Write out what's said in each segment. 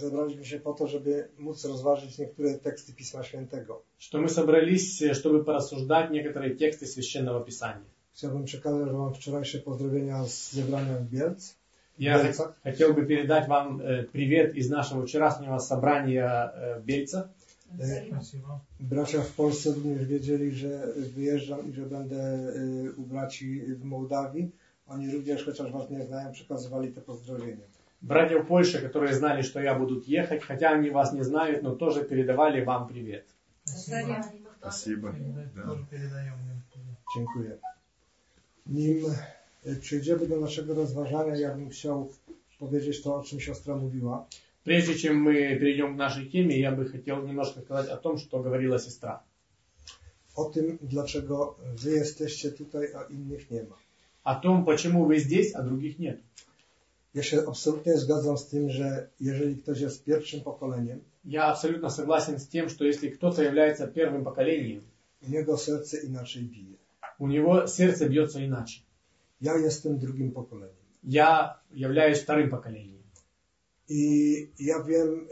zebraliśmy się po to, żeby móc rozważyć niektóre teksty Pisma Świętego. Что мы собрались, чтобы порассуждать некоторые тексты Священного Писания. Chciałbym przekazać wam wczorajsze pozdrowienia z zebrania w Bielc. Я хотел бы передать вам привет из нашего вчерашнего собрания в Бельце. Bracia w Polsce również wiedzieli, że wyjeżdżam i że będę u braci w Mołdawii. Oni również, chociaż was nie znają, przekazywali te pozdrowienia. Братья в Польше, которые знали, что я буду ехать, хотя они вас не знают, но тоже передавали вам привет. Спасибо. Dziękuję. Nim przejdziemy do naszego rozważania, ja bym chciał powiedzieć to, o czym siostra mówiła. Прежде чем мы перейдем к нашей теме, я бы хотел немножко сказать о том, что говорила сестра. O tym, dlaczego wy jesteście tutaj, a innych nie ma. О том, почему вы здесь, а других нет. Ja się absolutnie zgadzam z tym, że jeżeli ktoś jest pierwszym pokoleniem, Я абсолютно согласен с тем, что если кто-то является первым поколением, u niego serce inaczej bije. у него сердце бьется иначе. Ja jestem drugim pokoleniem. Я являюсь вторым поколением. I ja wiem,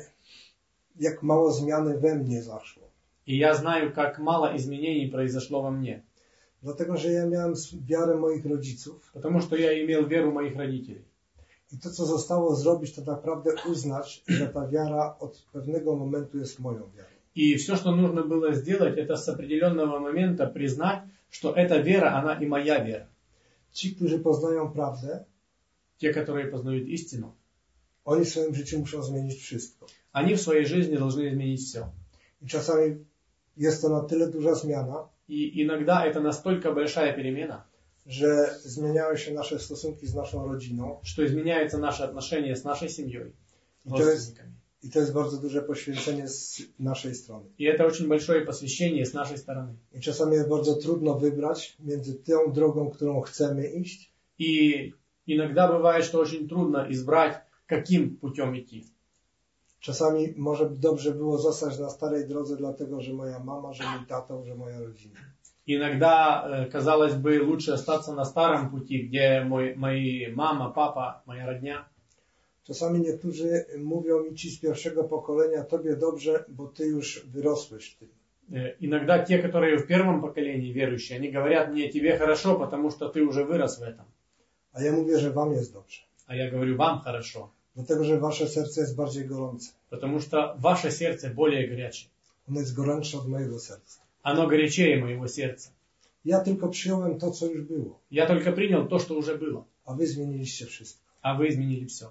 jak mało zmiany we mnie zaszło. И я знаю, как мало изменений произошло во мне. Dlatego, że ja miałem wiarę moich rodziców. Потому что я имел веру моих родителей. I to, co zostało zrobić, to naprawdę uznać, że ta wiara od pewnego momentu jest moją wiarą. И все, что нужно было сделать, это с определенного момента признать, что эта вера, она и моя вера. Ci, którzy poznają prawdę, Те, которые познают истину, oni w swoim życiu muszą zmienić wszystko. они в своей жизни должны изменить все. I czasami jest to na tyle duża zmiana, И иногда это настолько большая перемена, że zmieniają się nasze stosunki z naszą rodziną. что изменяются наши отношения с нашей семьей, I с to jest, родственниками. I to jest bardzo duże poświęcenie z naszej strony. И это очень большое посвящение с нашей stороны. I czasami jest bardzo trudno wybrać między tą drogą, którą chcemy iść, И иногда бывает, что очень трудно избрать, каким путем идти. czasami może dobrze było zostać na starej drodze, dlatego że moja mama, że mój tato, że moja rodzina. Иногда, казалось бы, лучше остаться на старом пути, где мои мама, папа, моя родня. Czasami niektórzy mówią mi ci z pierwszego pokolenia, tobie dobrze, bo ty już wyrosłeś w tym. Иногда те, которые в первом поколении верующие, они говорят мне, тебе хорошо, потому что ты уже вырос в этом. A ja mówię, że wam jest dobrze. А я говорю, вам хорошо, Dlatego, że wasze serce jest bardziej gorące. потому что ваше сердце более горячее. Ono jest gorętsze od mojego serca. Оно горячее моего сердца. Ja tylko przyjąłem to, co już było. Я только принял то, что уже было, A wy zmieniliście wszystko. а вы изменили все.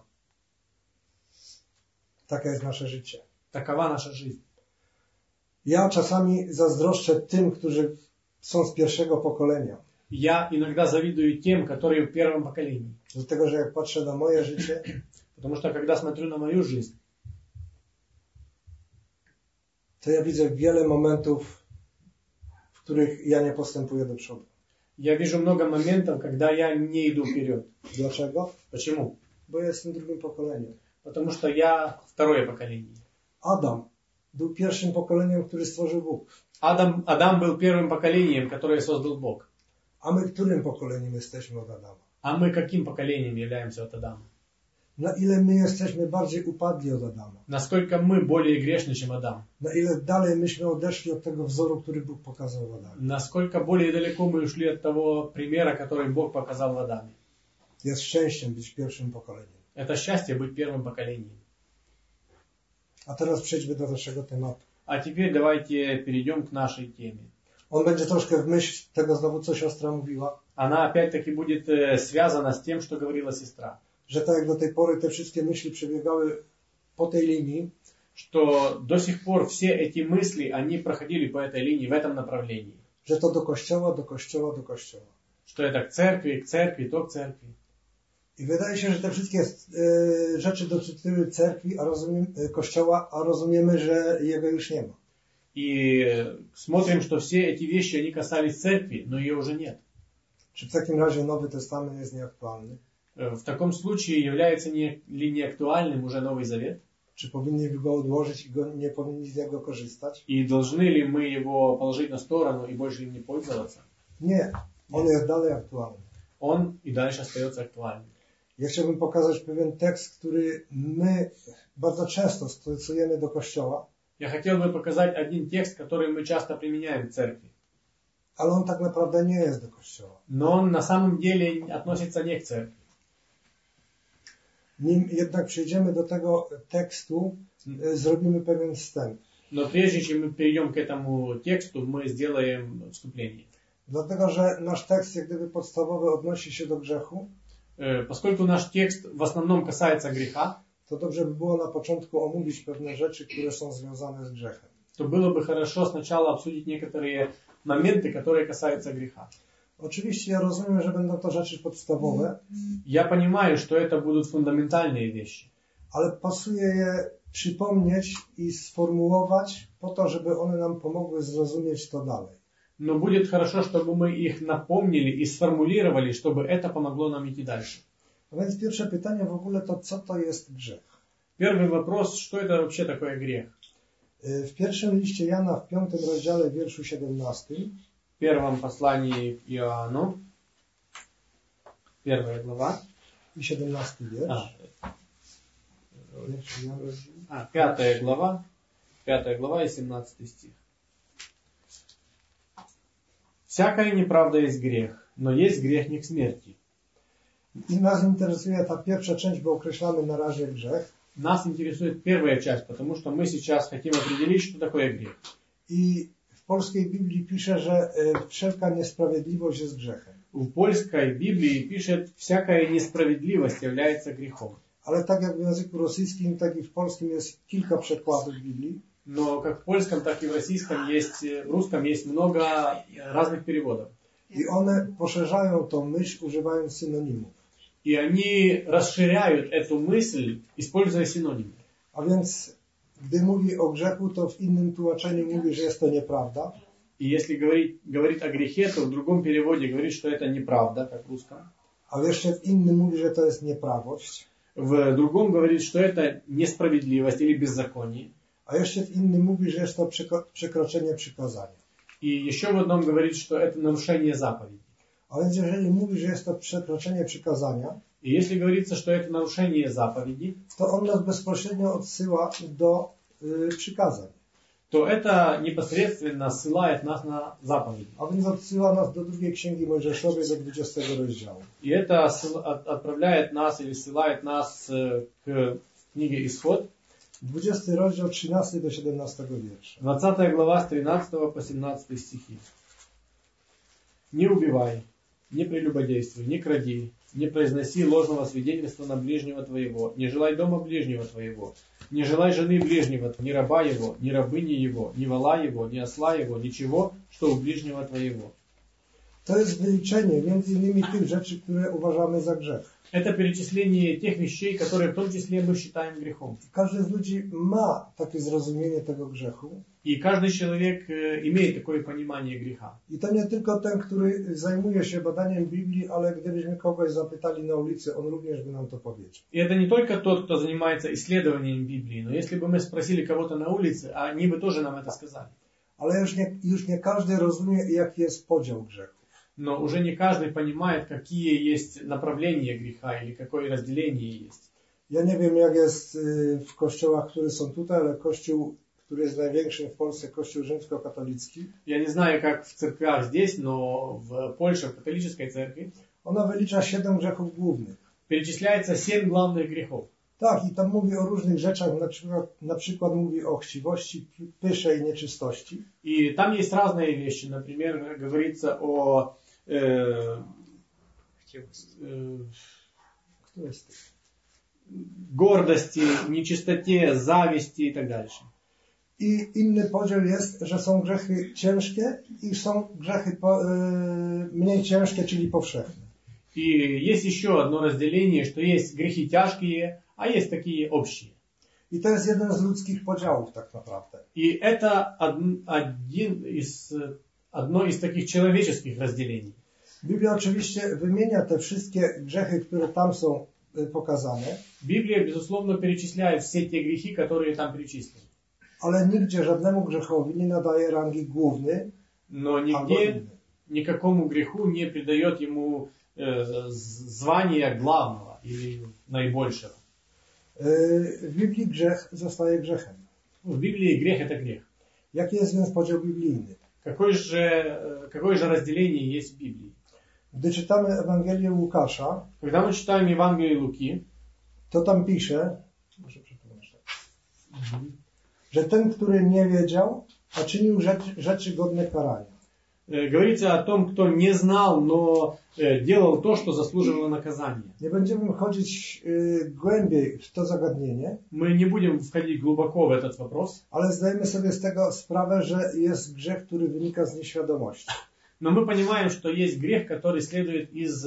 Taka jest nasze życie. Такова наша жизнь. Ja czasami zazdroszczę tym, którzy są z pierwszego pokolenia. Я иногда завидую тем, которые в первом поколении. Dlatego, że jak patrzę na moje życie, Потому что когда смотрю на мою жизнь, to ja widzę wiele momentów, w których ja nie postępuję do przodu. я вижу много моментов, когда я не иду вперед. Dlaczego? Почему? Bo ja jestem drugim pokoleniem. Потому что я второе поколение. Adam był pierwszym pokoleniem, który stworzył Bóg. Адам был первым поколением, которое создал Бог. A my którym pokoleniem jesteśmy od Adama? А мы каким поколением являемся от Адама? Na ile my jesteśmy bardziej upadli od Adama? Насколько мы более грешны, чем Адам? Na ile dalej myśmy odeszli od tego wzoru, który Bóg pokazał Adamie? Насколько более далеко мы ушли от того примера, который Бог показал в Адаме? Jest szczęściem być pierwszym pokoleniem. Это счастье быть первым поколением. A teraz przejdźmy do naszego tematu. А теперь давайте перейдем к нашей теме. On będzie troszkę w myśl tego znowu, co siostra mówiła, Она опять-таки будет связана с тем, что говорила сестра. że tak jak do tej pory te wszystkie myśli przebiegały po tej linii, Что до сих пор все эти мысли, они проходили по этой линии, в этом направлении. że to do kościoła, do kościoła, do kościoła. Что это к церкви, то к церкви. I wydaje się, że te wszystkie rzeczy dotyczyły cerkwi, kościoła, a rozumiemy, że jego już nie ma. И смотрим, что все эти вещи, они касались церкви, но ее уже нет. Czy w takim razie Nowy Testament jest nieaktualny? В таком случае является ли не актуальным уже Новый Завет? Czy powinni go odłożyć i nie powinni z niego korzystać? И должны ли мы его положить на сторону и больше им не пользоваться? Nie, on jest dalej aktualny. Он и дальше остается актуальным. Ja chciałbym pokazać pewien tekst, który my bardzo często stosujemy do Kościoła. Я хотел бы показать один текст, который мы часто применяем в церкви. Ale on tak naprawdę nie jest do Kościoła. Но он на самом деле относится не к церкви. Nim jednak przejdziemy do tego tekstu, zrobimy pewien wstęp. Но прежде чем мы перейдем к этому тексту, мы сделаем вступление. Dlatego, że nasz tekst jak gdyby podstawowy odnosi się do grzechu. Поскольку наш текст в основном касается греха, To dobrze by było na początku omówić pewne rzeczy, które są związane z grzechem. то было бы хорошо сначала обсудить некоторые моменты, которые касаются греха. Oczywiście ja rozumiem, że będą to rzeczy podstawowe, Я понимаю, что это будут фундаментальные вещи. ale pasuje je przypomnieć i sformułować po to, żeby one nam pomogły zrozumieć to dalej. Но будет хорошо, чтобы мы их напомнили и сформулировали, чтобы это помогло нам идти дальше. A więc pierwsze pytanie w ogóle to, co to jest grzech? Первый вопрос, что это вообще такое грех? W pierwszym liście Jana w 5 rozdziale, wierszu 17, В первом послании к Иоанну, 1 глава, i 17 wiersz. 5 глава и 17 стих. Всякая неправда есть грех, но есть грешник смерти. I nas interesuje ta pierwsza część, bo określamy na razie grzech. Нас интересует первая часть, потому что мы сейчас хотим определить, что такое грех. I w polskiej Biblii pisze, że wszelka niesprawiedliwość jest grzechem. В польской Библии пишет, всякая несправедливость является грехом. Ale tak jak w języku rosyjskim, tak i w polskim jest kilka przekładów Biblii. Но как в польском, так и в русском есть много разных переводов. I one poszerzają tą myśl, używając synonimów. И они расширяют эту мысль, используя синонимы. A więc, gdy mówi o grzechu, to w innym tłumaczeniu mówi, że jest to nieprawda. И если говорит о грехе, то в другом переводе говорит, что это неправда, как в русском. A jeszcze w innym mówi, że to jest nieprawość. В другом говорит, что это несправедливость или беззаконие. A jeszcze w innym mówi, że jest to przekroczenie przykazania. И еще в одном говорит, что это нарушение заповеди. A więc jeżeli mówi, że jest to przekroczenie przykazania, И если говорится, что это нарушение заповеди, to on nas bezpośrednio odsyła do przykazań. то это непосредственно ссылает нас на заповеди. A więc odsyła nas do drugiej księgi Mojżeszowej, do 20 rozdziału. И это отправляет нас или ссылает нас к книге Исход, 20 rozdział 13 do 17 wiersza. 20 глава с 13 по 17 стихи. «Не убивай, не прелюбодействуй, не кради, не произноси ложного свидетельства на ближнего твоего, не желай дома ближнего твоего, не желай жены ближнего, ни раба его, ни рабыни его, ни вола его, ни осла его, ничего, что у ближнего твоего». To jest wyliczenie między innymi tych rzeczy, które uważamy za grzech. Это перечисление тех вещей, которые в том числе мы считаем грехом. Każdy z ludzi ma takie zrozumienie tego grzechu. И каждый человек имеет такое понимание греха. I to nie tylko ten, który zajmuje się badaniem Biblii, ale gdybyśmy kogoś zapytali na ulicy, on również by nam to powiedział. И это не только тот, кто занимается исследованием Библии, но если бы мы спросили кого-то на улице, они бы тоже нам это сказали. Ale już nie każdy rozumie, jaki jest podział grzechu. Но уже не каждый понимает, какие есть направления греха или какое разделение есть. Ja nie wiem, jak jest w kościołach, które są tutaj, ale kościół, który jest największym w Polsce, kościół rzymskokatolicki. Я не знаю, как в церквях здесь, но в Польше, в католической церкви, Ona wylicza 7 grzechów głównych. перечисляется 7 главных грехов. Tak, i tam mówi o różnych rzeczach, na przykład mówi o chciwości, pysze i nieczystości. И там есть разные вещи. Например, говорится о гордости, нечистоте, зависти и так дальше. I inny podział jest, że są grzechy ciężkie i są grzechy mniej ciężkie, czyli powszechne. И есть еще одно разделение, что есть грехи тяжкие, а есть такие общие. I to jest jeden z ludzkich podziałów tak naprawdę. И это одно из таких человеческих разделений. Biblia oczywiście wymienia te wszystkie grzechy, które tam są pokazane. Библия, безусловно, перечисляет все те грехи, которые там перечислены. Ale nigdzie żadnemu grzechowi nie nadaje rangi główny. Но нигде никакому греху не придает ему звания главного или наибольшего. W Biblii grzech zostaje grzechem. В Библии грех это грех. Jaki jest więc podział biblijny? Какое же разделение есть в Библии? Gdy czytamy Ewangelię Łukasza, Когда мы читаем Евангелие Луки, to tam pisze, że ten, który nie wiedział, a czynił rzeczy godne karania. Говорится о том, кто не знал, но делал то, что заслуживало наказания. Nie będziemy wchodzić głębiej w to zagadnienie, Мы не будем входить глубоко в этот вопрос, ale zdajemy sobie z tego sprawę, że jest grzech, który wynika z nieświadomości. но мы понимаем, что есть грех, который следует из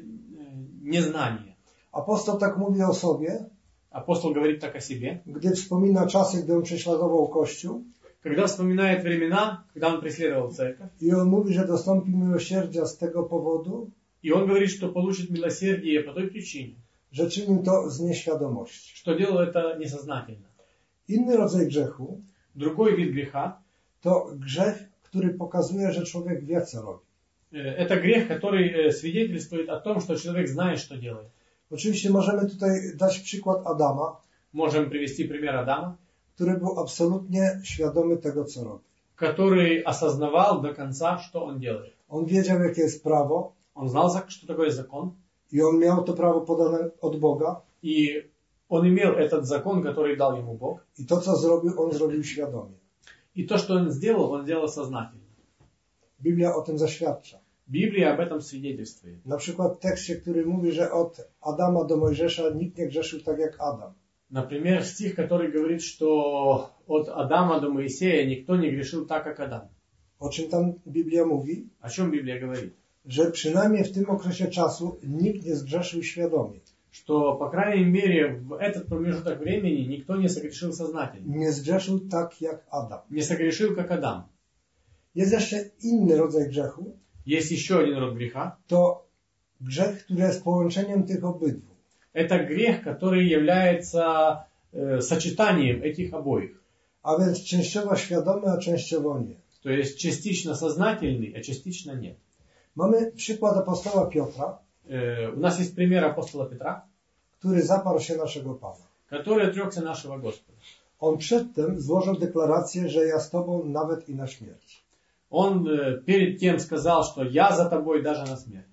незнания. Apostoł tak mówi o sobie, Апостол говорит так о себе. gdy wspomina czasy, gdy on prześladował Kościół, Когда вспоминает времена, когда он преследовал церковь, i on mówi, że dostąpi miłosierdzia z tego powodu, и он говорит, что получит милосердие по той причине, że czynił to z nieświadomości. что делал это несознательно. Inny rodzaj grzechu Другой вид греха to grzech, który pokazuje, że człowiek wie, co robi. это грех, который свидетельствует о том, что человек знает, что делает. Oczywiście możemy tutaj dać przykład Adama, Можем привести пример Адама, który był absolutnie świadomy tego, co robi. который осознавал до конца, что он делает. On wiedział, jakie jest prawo Он знал, что такое закон, i on miał to prawo podane od Boga и он имел этот закон, который дал ему Бог. i to, co zrobił, on zrobił świadomie. И то, что он сделал сознательно. Biblia o tym zaświadcza. Библия об этом свидетельствует. Na przykład w tekście, który mówi, że od Adama do Mojżesza nikt nie grzeszył tak jak Adam. Например, стих, который говорит, что от Адама до Моисея никто не грешил так, как Адам. O czym tam Biblia mówi? О чем Библия говорит? Że przynajmniej w tym okresie czasu nikt nie zgrzeszył świadomie. Что, по крайней мере, в этот промежуток времени никто не согрешил сознательно. Nie zgrzeszył tak jak Adam. Не согрешил, как Адам. Jest jeszcze inny rodzaj grzechu. Есть еще один род греха. To grzech, który jest połączeniem tych obydwu. Это грех, который является сочетанием этих обоих. A więc częściowo świadomy, a częściowo nie. То есть частично сознательный, а частично нет. Mamy przykład apostoła Piotra, У нас есть пример апостола Петра, który zaparł się naszego Pana. который отрекся нашего Господа. On przedtem złożył deklarację, że ja z Tobą nawet i na śmierć. Он перед тем сказал, что я за тобой даже на смерть.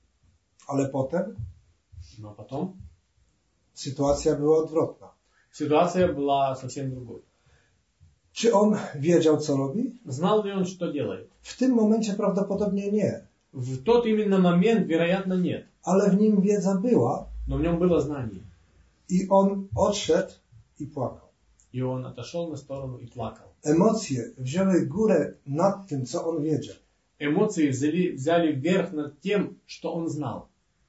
Ale potem Но потом sytuacja była odwrotna. ситуация была совсем другой. Czy on wiedział, co robi? Знал ли он, что делает? W tym momencie prawdopodobnie nie. В тот именно момент, вероятно, нет. Ale w nim wiedza była Но в нем было знание. i on odszedł i płakał. И он отошел на сторону и плакал. Emocje wzięły górę nad tym, co on wiedział. Эмоции взяли вверх над тем, что он знал.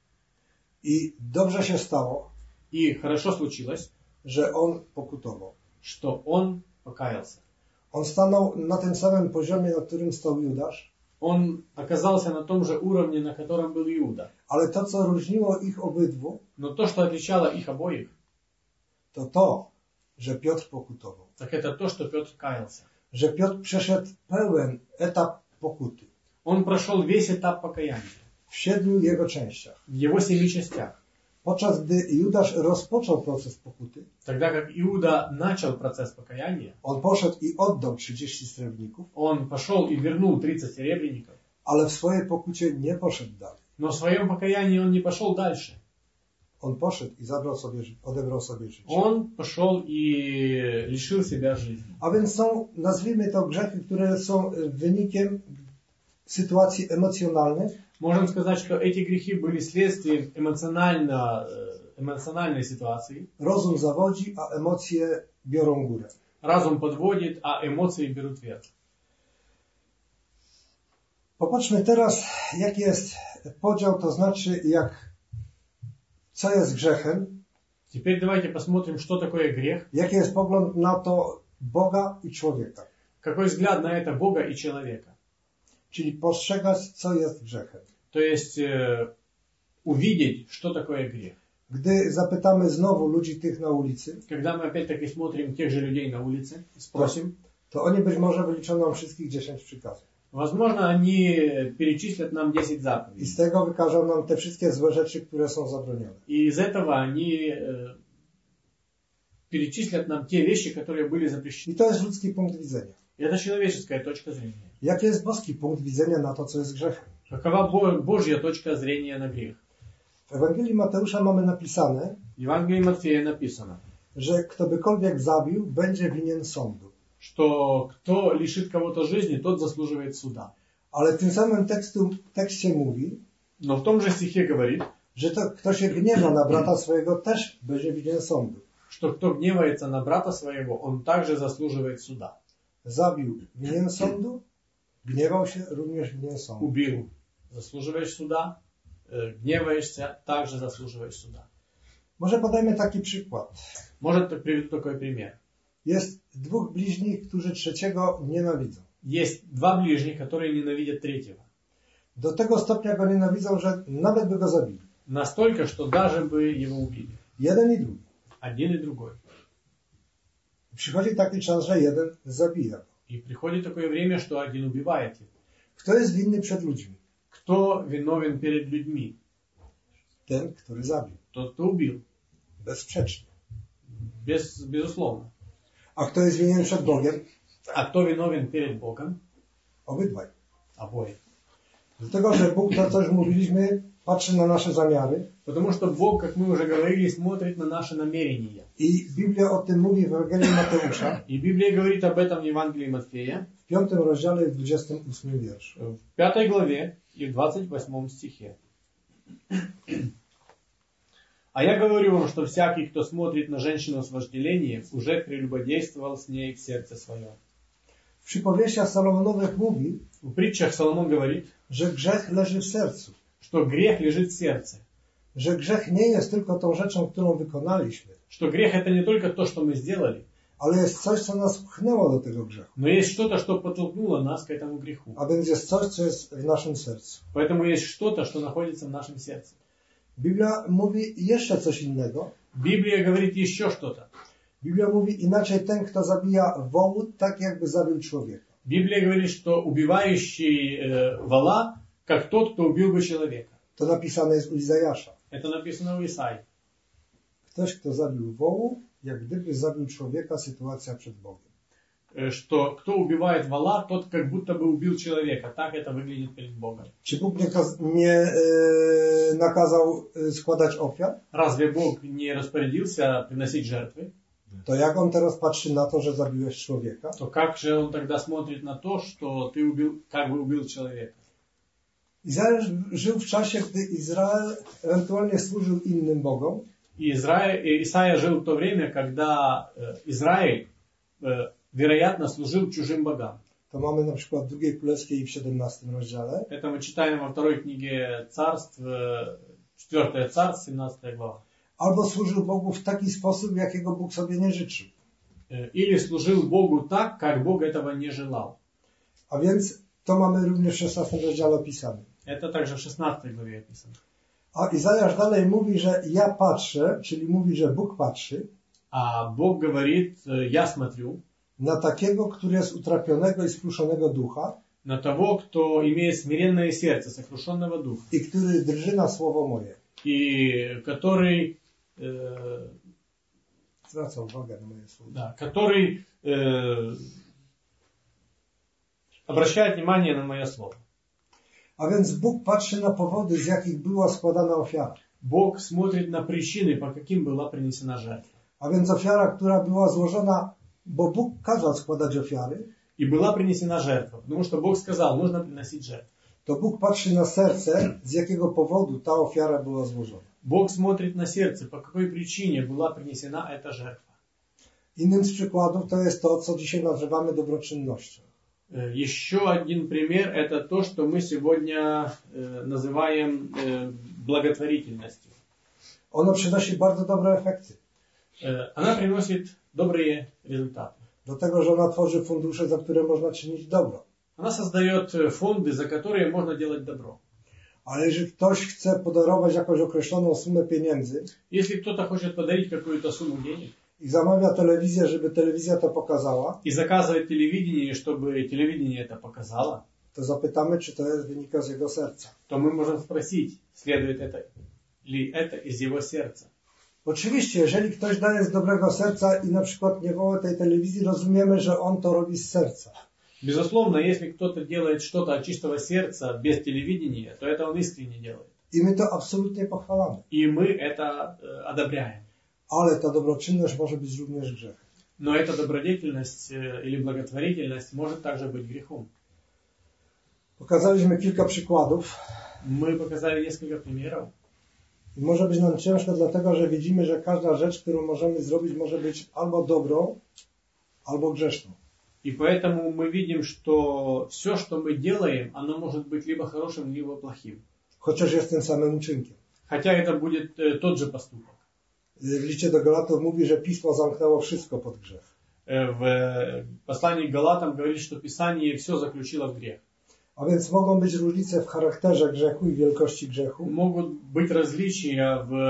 I dobrze się stało, И хорошо случилось, że on pokutował. что он покаялся. On stanął na tym samym poziomie, na którym stał Judasz, Он оказался на том же уровне, на котором был Иуда. ale to, co różniło ich obydwu, Но то, что отличало их обоих, to, że Piotr pokutował. так это то, что Петр каялся. Że Piotr przeszedł pełen etap pokuty Он прошел весь этап покаяния w 7 jego częściach. в его 7 частях. Podczas gdy Judasz rozpoczął proces pokuty, Тогда как Иуда начал процесс покаяния, on poszedł i oddał 30 srebrników, он пошел и вернул 30 серебряников. ale w swojej pokucie nie poszedł dalej. Но в своем покаянии он не пошел дальше. On poszedł i odebrał sobie życie. Он пошел и лишил себя жизни. A więc są, nazwijmy to, grzechy, które są wynikiem sytuacji emocjonalnych, Можем сказать, что эти грехи были следствием эмоциональной ситуации. rozum zawodzi, a emocje biorą górę. Разум подводит, а эмоции берут верх. Popatrzmy teraz, jaki jest podział, to znaczy co jest grzechem, Теперь давайте посмотрим, что такое грех. jaki jest pogląd na to Boga i człowieka. Какой взгляд на это Бога и человека. Czyli postrzegać, co jest grzechem. То есть увидеть, что такое грех. Gdy zapytamy znowu ludzi tych na ulicy, Когда мы опять-таки смотрим тех же людей на улице, спросим, to oni być może wyliczą nam wszystkich 10 przykazów. Возможно, они перечислят нам 10 I заповедей. z tego wykażą nam te wszystkie złe rzeczy, które są zabronione. И из этого они перечислят нам те вещи, которые были запрещены. I to jest ludzki punkt widzenia. Это человеческая точка зрения. Jaki jest boski punkt widzenia na to, co jest grzechem? Какова Божья точка зрения на грех? W Ewangelii Mateusza mamy napisane, В Евангелии Матфея написано, że kto bykolwiek zabił, będzie winien sądu. что кто лишит кого-то жизни, тот заслуживает суда. Ale w tym samym tekście mówi, Но в том же стихе говорит, że to, kto się gniewa na brata swojego, też będzie winien sądu. что кто гневается на брата своего, он также заслуживает суда. Zabił winien sądu, gniewał się również winien sądu. Убил, заслуживаешь суда, гневаешься, также заслуживаешь суда. Może podajmy taki przykład. Может, приведу такой пример. Jest dwóch bliźnich, którzy trzeciego nienawidzą. Есть два ближних, которые ненавидят третьего. Do tego stopnia go nienawidzą, że nawet by go zabili. Настолько, что даже бы его убили. Jeden i drugi. Один и другой. Przychodzi taki czas, że jeden zabija go. И приходит такое время, что один убивает его. Kto jest winny przed ludźmi? Кто виновен перед людьми? Ten, który zabił. Тот, кто убил. Bezsprzecznie. Безусловно. A kto jest winien przed Bogiem? А кто виновен перед Богом? Obydwaj. Обои. Dlatego, że Bóg, to co już mówiliśmy, patrzy na nasze zamiary. Потому что Бог, как мы уже говорили, смотрит на наши намерения. I Biblia o tym mówi w Ewangelii Mateusza. И Библия говорит об этом в Евангелии Матфея. W 5 rozdziale i w 28 wierszu. В 5 главе и в 28 стихе. А я говорю вам, что всякий, кто смотрит на женщину с вожделением, уже прелюбодействовал с ней в сердце своем. W przypowieściach Salomonowych mówi, В притчах Соломон говорит, że grzech leży w sercu. что грех лежит в сердце. Że grzech nie jest tylko tą rzeczą, którą wykonaliśmy, Что грех это не только то, что мы сделали, ale jest coś, co nas pchnęło do tego grzechu. но есть что-то, что подтолкнуло нас к этому греху. A więc jest coś, co jest w naszym sercu. Поэтому есть что-то, что находится в нашем сердце. Biblia mówi jeszcze coś innego. Библия говорит еще что-то. Biblia mówi inaczej, ten, kto zabija wołu, tak jakby zabił człowieka. Библия говорит, что убивающий вола, как тот, кто убил бы человека. To napisane jest u Izajasza. Это написано у Исаии. Ktoś, kto zabił wołu, jak gdyby zabił człowieka, sytuacja przed Bogiem. Что кто убивает вола, тот как будто бы убил человека. Так это wygląda перед Богом. Czy Bóg nie nakazał składać ofiar? Разве Бог не распорядился приносить жертвы? To jak on teraz patrzy na to, że zabiłeś człowieka? То как же он тогда смотрит на то, что ты убил, как бы убил человека? Izrael żył w czasie, gdy Izrael ewentualnie służył innym bogom. И Исаия жил в то время, когда Израиль, вероятно, служил чужим богам. To mamy na przykład w 2 Królewskiej w 17 rozdziale. Это мы читаем во второй книге Царств, 4 Царств, 17 глава. Albo służył Bogu w taki sposób, jakiego Bóg sobie nie życzył. Или служил Богу так, как Бог этого не желал. A więc to mamy również w 16 rozdziale opisane. Это также в 16 главе описано. A Izajasz dalej mówi, że ja patrzę, czyli mówi, że Bóg patrzy А Бог говорит, я смотрю na takiego, który jest utrapionego i skruszonego ducha на того, кто имеет смиренное сердце, сокрушенного духа, i który drży na słowo moje. и который, Zwraca uwagę na moje słowo. да, который обращает внимание на мое слово. A więc Bóg patrzy na powody, z jakich była składana ofiara. Бог смотрит на причины, по каким была принесена жертва. A więc ofiara, która była złożona, bo Bóg kazał składać ofiary, И была принесена жертва, потому что Бог сказал, нужно приносить жертву. to Bóg patrzy na serce, z jakiego powodu ta ofiara była złożona. Бог смотрит на сердце, по какой причине была принесена эта жертва. Innym z przykładów to jest to, co dzisiaj nazywamy dobroczynnością. Еще один пример – это то, что мы сегодня называем благотворительностью. Ono przynosi bardzo dobre efekty. Она приносит добрые результаты. Dlatego, że ona tworzy fundusze, za które można czynić dobro. Она создает фонды, за которые можно делать добро. Ale jeżeli ktoś chce podarować jakąś określoną sumę pieniędzy Если кто-то хочет подарить какую-то сумму денег i zamawia telewizję, żeby telewizja to pokazała, и заказывает телевидение, чтобы телевидение это показало, to zapytamy, czy to wynika z jego serca. то мы можем спросить, следует это ли это из его сердца. Oczywiście, jeżeli ktoś daje z dobrego serca i na przykład nie woła tej telewizji, rozumiemy, że on to robi z serca. Безусловно, если кто-то делает что-то от чистого сердца, без телевидения, то это он искренне делает. I my to absolutnie pochwalamy. И мы это одобряем. Ale ta dobroczynność może być również grzechem. Но эта добродетельность или благотворительность может также быть грехом. Pokazaliśmy kilka przykładów. Мы показали несколько примеров. I może być nam ciężko dlatego, że widzimy, że każda rzecz, którą możemy zrobić, może być albo dobrą, albo grzeszną. И поэтому мы видим, что все, что мы делаем, оно может быть либо хорошим, либо плохим. Chociaż jest tym samym uczynkiem. Хотя это будет тот же поступок. W liście do Galatów mówi, że Pismo zamknęło wszystko pod grzech. В послании к Галатам говорит, что Писание все заключило в грех. A więc mogą być różnice w charakterze grzechu i wielkości grzechu. Могут быть различия в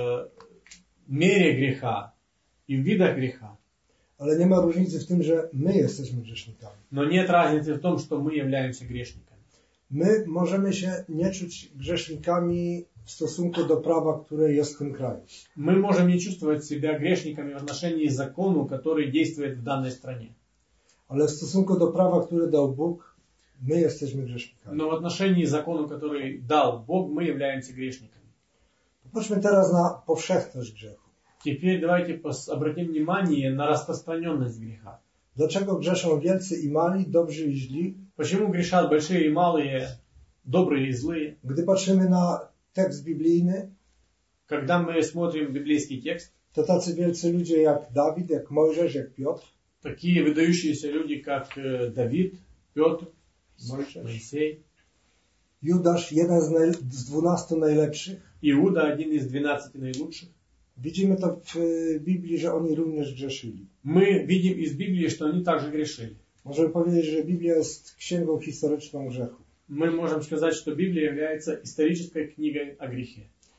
мере греха и в видах греха. Ale nie ma różnicy w tym, że my jesteśmy grzesznikami. Но нет разницы в том, что мы являемся грешниками. My możemy się nie czuć grzesznikami w stosunku do prawa, które jest w tym kraju. Мы можем не чувствовать себя грешниками в отношении закону, который действует в данной стране. Ale w stosunku do prawa, które dał Bóg, my jesteśmy grzesznikami. Но в отношении закону, который дал Бог, мы являемся грешниками. Popatrzmy teraz na powszechność grzechu. Теперь давайте обратим внимание на распространенность греха. Dlaczego grzeszą wielcy i mali, dobrzy i źli? Почему грешат большие и малые, добрые и злые? Gdy patrzymy na tekst biblijny, Когда мы смотрим библейский текст, to tacy wielcy ludzie jak Dawid, jak Mojżesz, jak Piotr, такие выдающиеся люди, как Давид, Петр, Моисей, Judasz, jeden z 12 najlepszych. Иуда, один из 12 наилучших. Widzimy to w Biblii, że oni również grzeszyli. Мы видим из Библии, что они также грешили. Możemy powiedzieć, że Biblia jest księgą historyczną grzechu. Мы можем сказать, что Библия является исторической книгой о грехе.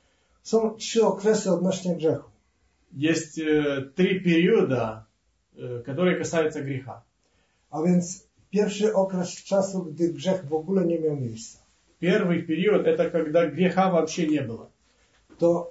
Są 3 okresy odnośnie grzechu. Есть 3 периода, которые касаются греха. A więc pierwszy okres czasu, gdy grzech w ogóle nie miał miejsca. Первый период – это когда греха вообще не было. To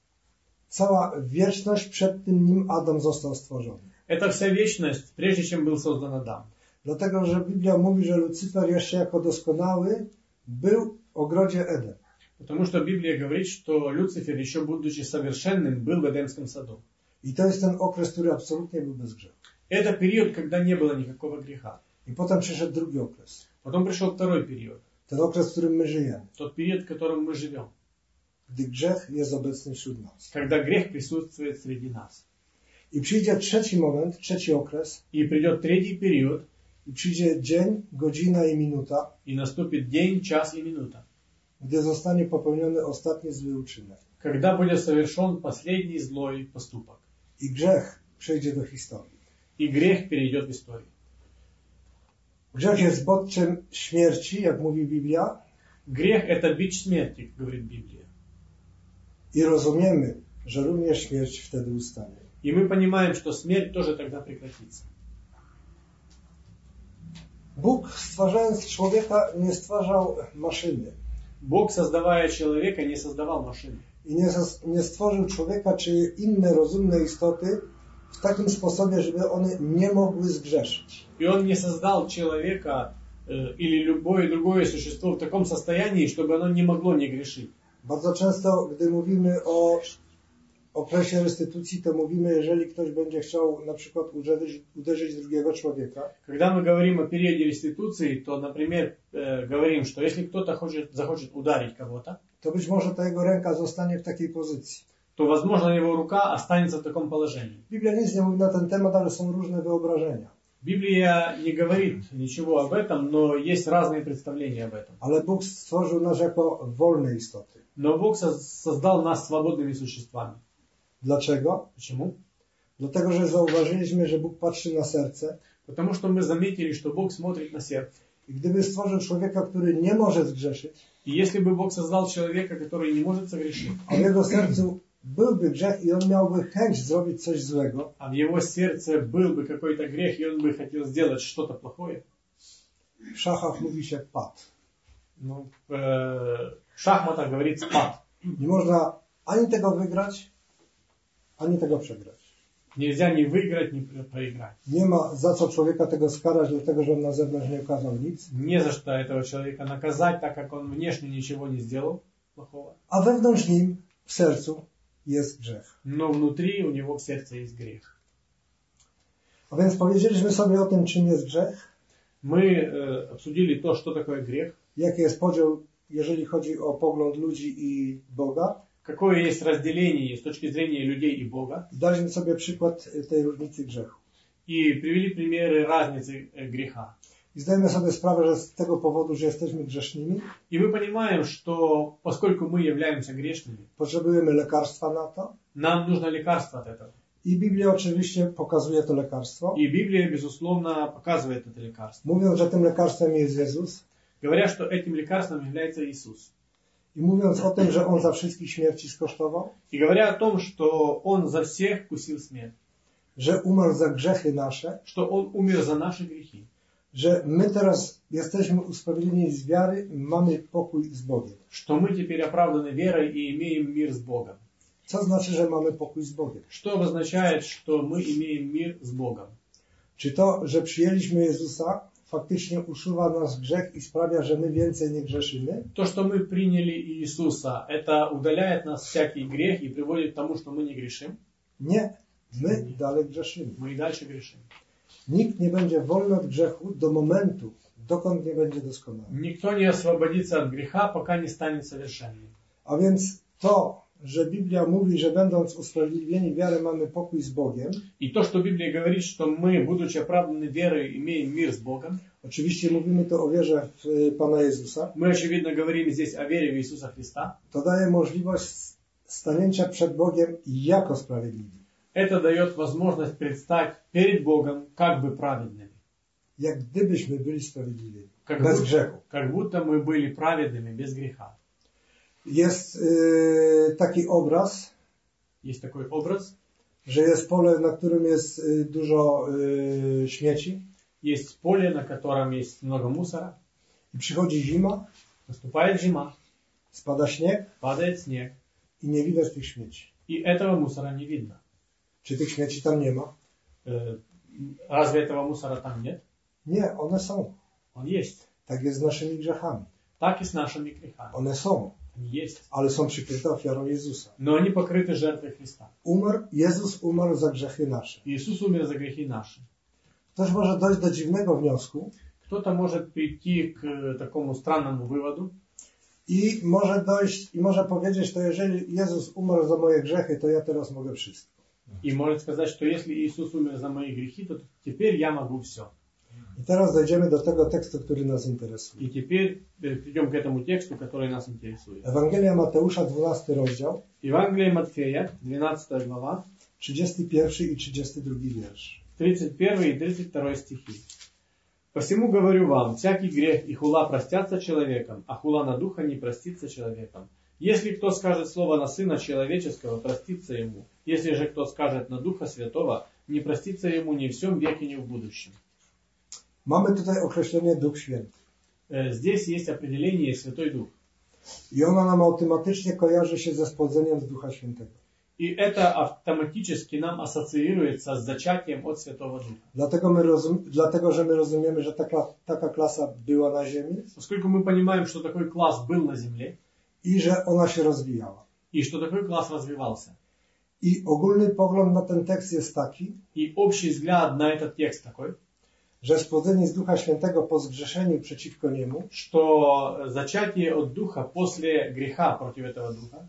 cała wieczność przed tym, nim Adam został stworzony. Это вся вечность, прежде чем был создан Адам. Dlatego, że Biblia mówi, że Lucyfer jeszcze jako doskonały był w ogrodzie Eden. Потому что Библия говорит, что Люцифер, еще будучи совершенным, был в Эдемском саду. I to jest ten okres, który absolutnie był bez grzechu. Это период, когда не было никакого греха. I potem przyszedł drugi okres. Потом пришел второй период. Ten okres, w którym my żyjemy. Тот период, в котором мы живем. Gdy grzech jest obecny wśród nas. Когда грех присутствует среди нас. I przyjdzie trzeci moment, trzeci okres. И придет третий период. I przyjdzie dzień, godzina i minuta. И наступит день, час и минута. Gdy zostanie popełniony ostatni zły uczynek. Когда будет совершен последний злой поступок. I grzech przejdzie do historii. И грех перейдет в историю. Grzech jest bodźcem śmierci, jak mówi Biblia. Грех – это бич смерти, говорит Библия. I rozumiemy, że również śmierć wtedy ustanie. И мы понимаем, что смерть тоже тогда прекратится. Bóg, stwarzając człowieka, nie stwarzał maszyny. Бог, создавая человека, не создавал машины. I nie stworzył człowieka czy inne rozumne istoty w takim sposobie, żeby one nie mogły zgrzeszyć. И Он не создал человека или любое другое существо в таком состоянии, чтобы оно не могло не грешить. Bardzo często, gdy mówimy o okresie restytucji, to mówimy, jeżeli ktoś będzie chciał na przykład uderzyć drugiego człowieka. Когда мы говорим о периоде реституции, то, например, говорим, что если кто-то захочет ударить кого-то, to być może ta jego ręka zostanie w takiej pozycji. то, возможно, его рука останется в таком положении. Biblia nic nie mówi na ten temat, ale są różne wyobrażenia. Библия не говорит ничего об этом, но есть разные представления об этом. Ale Bóg stworzył nas jako wolne istoty. Но Бог создал нас свободными существами. Dlaczego? Почему? Dlatego, że zauważyliśmy, że Bóg patrzy na serce. Потому что мы заметили, что Бог смотрит на сердце. I gdyby stworzył człowieka, który nie może zgrzeszyć, И если бы Бог создал человека, который не может согрешить, a w jego sercu byłby grzech i on miałby chęć zrobić coś złego, а в его сердце был бы какой-то грех, и он бы хотел сделать что-то плохое, W szachach mówi się pad. Ну, в шахматах говорится пад. Nie można ani tego wygrać, ani tego przegrać. Нельзя ни выиграть, ни проиграть. Nie ma za co człowieka tego skarać, dlatego że on na zewnątrz nie okazał nic. Не за что этого человека наказать, так как он внешне ничего не сделал плохого. A wewnątrz nim, w sercu, jest grzech. Но внутри у него в сердце есть грех. A więc powiedzieliśmy sobie o tym, czym jest grzech. Мы обсудили то, что такое грех. Jaki jest podział, jeżeli chodzi o pogląd ludzi i Boga. Какое есть разделение с точки зрения людей и Бога. Daliśmy sobie przykład tej różnicy grzechu. И привели примеры разницы греха. I zdajemy sobie sprawę, że z tego powodu, że jesteśmy grzesznymi, И мы понимаем, что поскольку мы являемся грешными, potrzebujemy lekarstwa na to. нам нужно лекарство от этого. I Biblia oczywiście pokazuje to lekarstwo. И Библия, безусловно, показывает это лекарство. Mówiąc, że tym lekarstwem jest Jezus. Говоря, что этим лекарством является Иисус. I mówiąc o tym, że On za wszystkich śmierci skosztował. И говоря о том, что Он за всех вкусил смерть. Że umarł za grzechy nasze. Что Он умер за наши грехи. Że my teraz jesteśmy usprawiedliwieni z wiary, mamy pokój z Bogiem. Что мы теперь оправданы верой и имеем мир с Богом. Co znaczy, że mamy pokój z Bogiem? Что обозначает, что мы имеем мир с Богом? Czy to, że przyjęliśmy Jezusa, faktycznie usuwa nas grzech i sprawia, że my więcej nie grzeszymy? То, что мы приняли Иисуса, это удаляет нас всякий грех и приводит к тому, что мы не грешим? Nie. My dalej grzeszymy. Мы и дальше грешим. Nikt nie będzie wolny od grzechu do momentu, dokąd nie będzie doskonały. Никто не освободится от греха, пока не станет совершенным. A więc to, że Biblia mówi, że będąc usprawiedliwieni wiarę mamy pokój z Bogiem. И то, что Библия говорит, что мы, будучи оправданы верой, имеем мир с Богом. Oczywiście mówimy to o wierze w Pana Jezusa. Мы, очевидно, говорим здесь о вере в Иисуса Христа. To daje możliwość stanięcia przed Bogiem jako sprawiedliwi. Это дает возможность предстать перед Богом как бы праведными. Jak gdybyśmy byli sprawiedliwi. Bez grzechu. Как будто мы были праведными без греха. Jest taki obraz. Есть такой образ. Że jest pole, na którym jest dużo śmieci. Есть поле, на котором есть много мусора. I przychodzi zima. Наступает зима. Spada śnieg. Падает снег. I nie widać tych śmieci. И этого мусора не видно. Czy tych śmieci tam nie ma? Разве этого мусора там нет? Nie, one są. Он есть. Tak jest z naszymi grzechami. Так и с нашими грехами. One są. Они есть. Ale są przykryte ofiarą Jezusa. Но они покрыты жертвой Христа. Jezus umarł za grzechy nasze. Иисус умер за грехи наши. Ktoś może dojść do dziwnego wniosku. Кто-то может прийти к такому странному выводу. I może powiedzieć, to jeżeli Jezus umarł za moje grzechy, to ja teraz mogę wszystko. И может сказать, что если Иисус умер за мои грехи, то теперь я могу все. I teraz dojdziemy do tego tekstu, który nas interesuje. И теперь придем к этому тексту, который нас интересует. Ewangelia Mateusza, 12 rozdział. Евангелие Матфея, 12 глава, 31 i 32 wiersz. 31 и 32 стихи. «Посему говорю вам, всякий грех и хула простятся человеком, а хула на духа не простится человеком. Если кто скажет слово на Сына Человеческого, простится ему. Если же кто скажет на Духа Святого, не простится ему ни в всем веке, ни в будущем». Mamy tutaj określenie Duch Święty. Здесь есть определение Святой Дух. I ona nam automatycznie kojarzy się ze spłodzeniem z Ducha Świętego. И это автоматически нам ассоциируется с зачатием от Святого Духа. Dlatego, że my rozumiemy, że taka klasa była na ziemi. Поскольку мы понимаем, что такой класс был на земле. I że ona się rozwijała. И что такой класс развивался. I ogólny pogląd na ten tekst jest taki. И общий взгляд на этот текст такой. Że spłodzenie z Ducha Świętego po zgrzeszeniu przeciwko Niemu. Что зачатие от Духа после греха против этого Духа.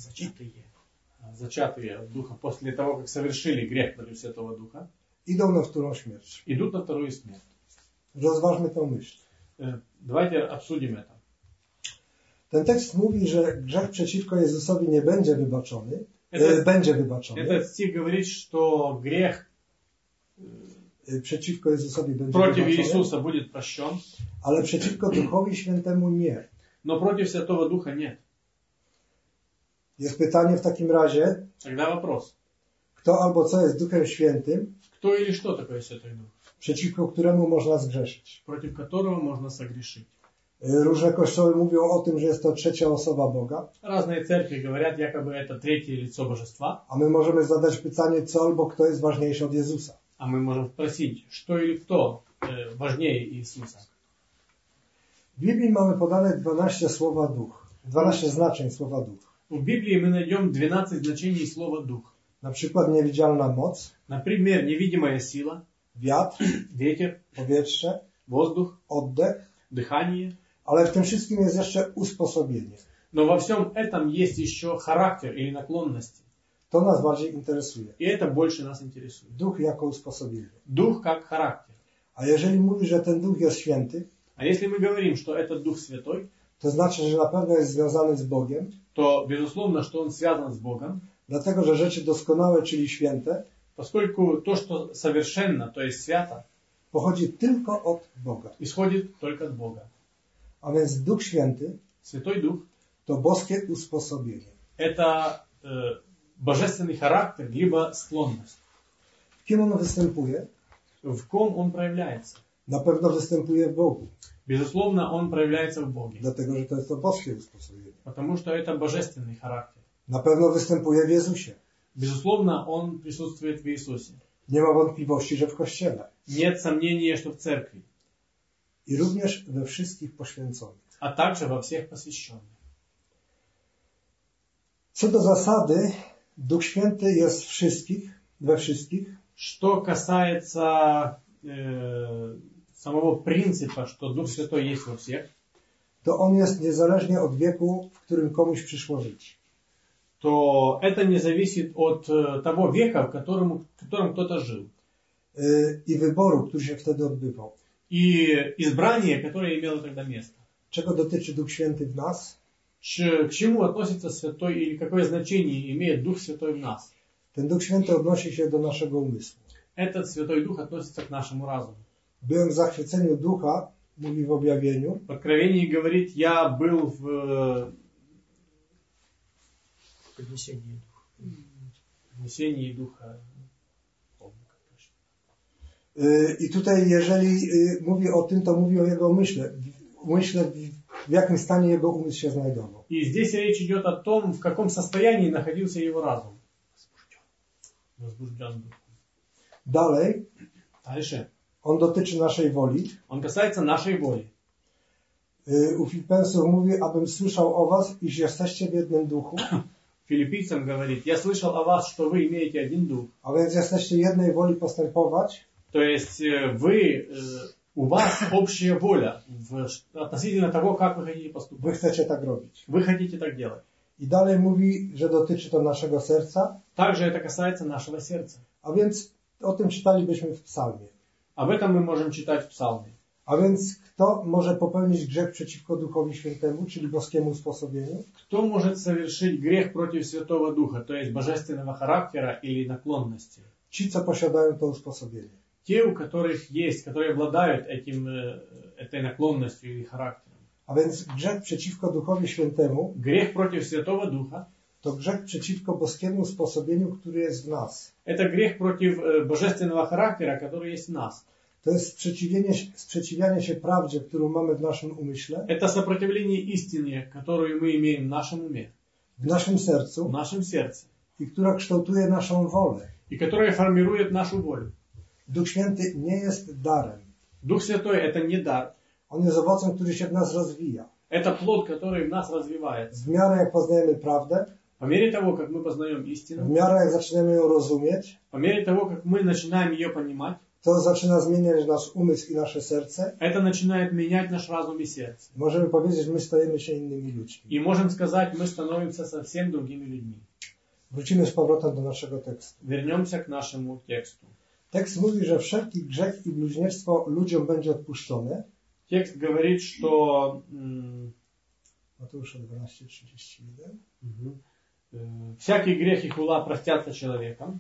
Зачатые от Духа после того, как совершили грех против Святого Духа. Idą na wtórną śmierć. Идут на вторую смерть. Rozważmy tę myśl. Давайте обсудим это. Ten tekst mówi, że grzech przeciwko Jezusowi nie będzie wybaczony. Będzie wybaczony. Этот стих говорит, что грех przeciwko Jezusowi będzie против wybaczony. Иисуса будет прощен. Ale przeciwko Duchowi Świętemu nie. Но против Святого Духа нет. Jest pytanie w takim razie. Тогда вопрос. Kto albo co jest Duchem Świętym? Кто или что такое Святой Дух? Przeciwko któremu można zgrzeszyć. Против которого можно согрешить. Różne kościoły mówią o tym, że jest to trzecia osoba Boga. Разные церкви говорят, якобы это третье лицо Божества. A my możemy zadać pytanie, co albo kto jest ważniejszy od Jezusa. А мы можем спросить, что или кто важнее Иисуса. W Biblii mamy podane 12 słowa duch. 12 znaczeń słowa duch. В Библии мы найдем 12 значений слова «дух». Na przykład niewidzialna moc, Например, невидимая сила, wiatr, ветер, powietrze, воздух, oddech, дыхание. ale w tym wszystkim jest jeszcze usposobienie. Но во всем этом есть еще характер или наклонности. To nas bardziej interesuje. И это больше нас интересует. Duch jako usposobienie. Дух как характер. A jeżeli mówi, że ten duch jest święty, А если мы говорим, что это Дух Святой, to znaczy, że na pewno jest związany z Bogiem, то безусловно, что он связан с Богом, dlatego że rzeczy doskonałe, czyli święte, поскольку то, что совершенно, то есть свято, pochodzi tylko od Boga. исходит только от Бога. A więc Duch Święty Святой Дух to boskie usposobienie. это божественный характер, либо склонность. W kim on występuje? В ком он проявляется? Na pewno występuje w Bogu, Безусловно, он проявляется в Боге, dlatego że to jest to boskie usposobienie. потому что это божественный характер. Na pewno występuje w Jezusie. Безусловно, он присутствует в Иисусе. Nie ma wątpliwości, że w Kościele. Нет сомнения, что в церкви, I również we wszystkich poświęconych. а также во всех посвященных. Co do zasady, Duch Święty jest we wszystkich, Что касается самого принципа, что Дух Святой есть во всех, to on jest niezależnie od wieku, w którym komuś przyszło żyć. то это не зависит от того века, в котором кто-то жил. I wyboru, który się wtedy odbywał. И избрание, которое имело тогда место. Czego dotyczy Duch Święty w nas? К чему относится Святой или какое значение имеет Дух Святой в нас? Ten Duch Święty odnosi się do naszego umysłu. Этот Святой Дух относится к нашему разуму. Byłem w zachwyceniu ducha, mówi w objawieniu. В Откровении говорит, я был в Поднесении Духа. I tutaj, jeżeli mówi o tym, to mówi o jego umyśle, w jakim stanie jego umysł się znajdował. И здесь речь идет о том, в каком состоянии находился его разум. Возбужден дух. Dalej, Дальше. on dotyczy naszej woli. Он касается нашей воли. U Filipensów mówi, abym słyszał o was, iż jesteście w jednym duchu. Филиппийцам говорит, я слышал о вас, что вы имеете один дух. A więc jesteście jednej woli postępować. То есть у вас общая воля относительно того, как вы хотите Wy поступать. chcecie tak robić. Вы хотите так делать. I dalej mówi, że dotyczy to naszego serca. Также это касается нашего сердца. A więc o tym czytalibyśmy w psalmie. Об этом мы можем читать в Псалме. A więc kto może popełnić grzech przeciwko Duchowi Świętemu, czyli boskiemu usposobieniu? Кто может совершить грех против Святого Духа, то есть божественного характера или наклонности? Ci, co posiadają to usposobienie. Те, у которых есть, которые обладают этой наклонностью или характером. A więc grzech przeciwko Duchowi Świętemu Грех против Святого Духа to grzech przeciwko boskiemu usposobieniu, który jest w nas. – это грех против божественного характера, который есть в нас. To jest sprzeciwianie się prawdzie, którą mamy w naszym umyśle, Это сопротивление истине, которую мы имеем в нашем уме, w naszym в sercu нашем сердце, i która kształtuje naszą wolę. и которая формирует нашу волю. Duch Święty nie jest darem. Дух Святой – это не дар, On jest owocem, który się w nas rozwija. это плод, который в нас развивается. W miarę jak poznajemy prawdę, По мере того, как мы познаем w истину, miarę jak zaczynamy ją rozumieć, по мере того, как мы начинаем ее понимать, to zaczyna zmieniać nasz umysł i nasze serce. это начинает менять наш разум и сердце. Możemy powiedzieć, że my stajemy się innymi ludźmi. И можем сказать, мы становимся совсем другими людьми. Wrócimy z powrotem do naszego tekstu. Вернемся к нашему тексту. Tekst mówi, że wszelki grzech i bluźnierstwo ludziom będzie odpuszczone. Текст говорит, что Mateusza 12:31. всякий грех и хула простятся человеком,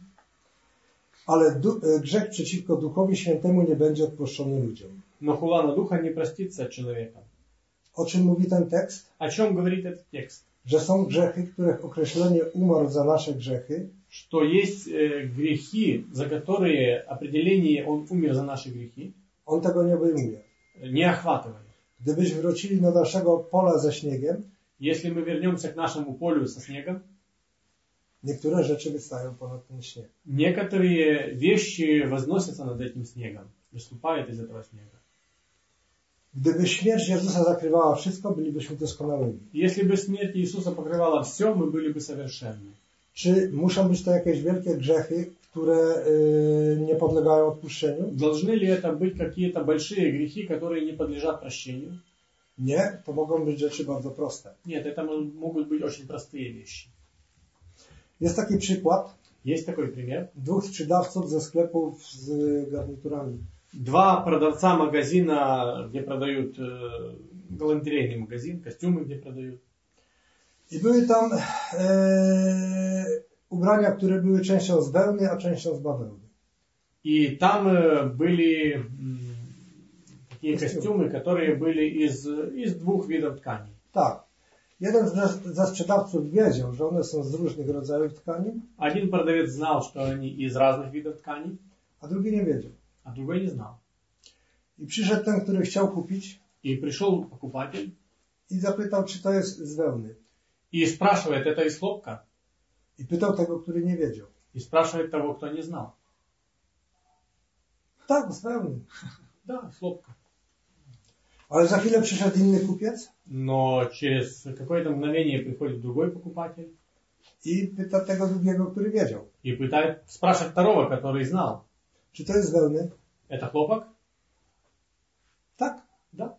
Ale grzech przeciwko Duchowi Świętemu nie będzie odpuszczony ludziom. но хула на духа не простится человеком. O czym mówi ten tekst? О чем говорит этот текст? Że są grzechy, których określenie umarł za nasze grzechy, что есть грехи, за которые определение Он умер за наши грехи, on tego nie obejmuje. не охватывает. Gdybyśmy wrócili do naszego pola ze śniegiem, Если мы вернемся к нашему полю со снегом, niektóre rzeczy wystają ponad ten śnieg. некоторые вещи возносятся над этим снегом, выступают из этого снега. Gdyby śmierć Jezusa zakrywała wszystko, bylibyśmy doskonałymi. Если бы смерть Иисуса покрывала все, мы были бы совершенны. Czy muszą być to jakieś wielkie grzechy, które nie podlegają odpuszczeniu? Должны ли это быть какие-то большие грехи, которые не подлежат прощению? Nie, to mogą być rzeczy bardzo proste. Нет, это могут быть очень простые вещи. Jest taki przykład Есть такой пример. 2 sprzedawców ze sklepów z garniturami. Два продавца магазина, где продают, галантерейный магазин, костюмы, где продают. I były tam ubrania, które były częścią z wełny, a częścią z bawełny. И там были такие костюмы, которые были из двух видов тканей. Tak. Jeden ze sprzedawców wiedział, że one są z różnych rodzajów tkanin, Один продавец знал, что они из разных видов тканей, a drugi nie wiedział. а другой не знал. I przyszedł ten, który chciał kupić И пришел покупатель i zapytał, czy to jest z wełny. и спрашивает, это из хлопка? I pytał tego, który nie wiedział. И спрашивает того, кто не знал. Tak, z wełny. Да, из хлопка. Ale za chwilę przyszedł inny kupiec Но через какое-то мгновение приходит другой покупатель i pyta tego drugiego, który wiedział. и спрашивает второго, который знал. Czy to jest z wełny? Это хлопок? Tak. Да.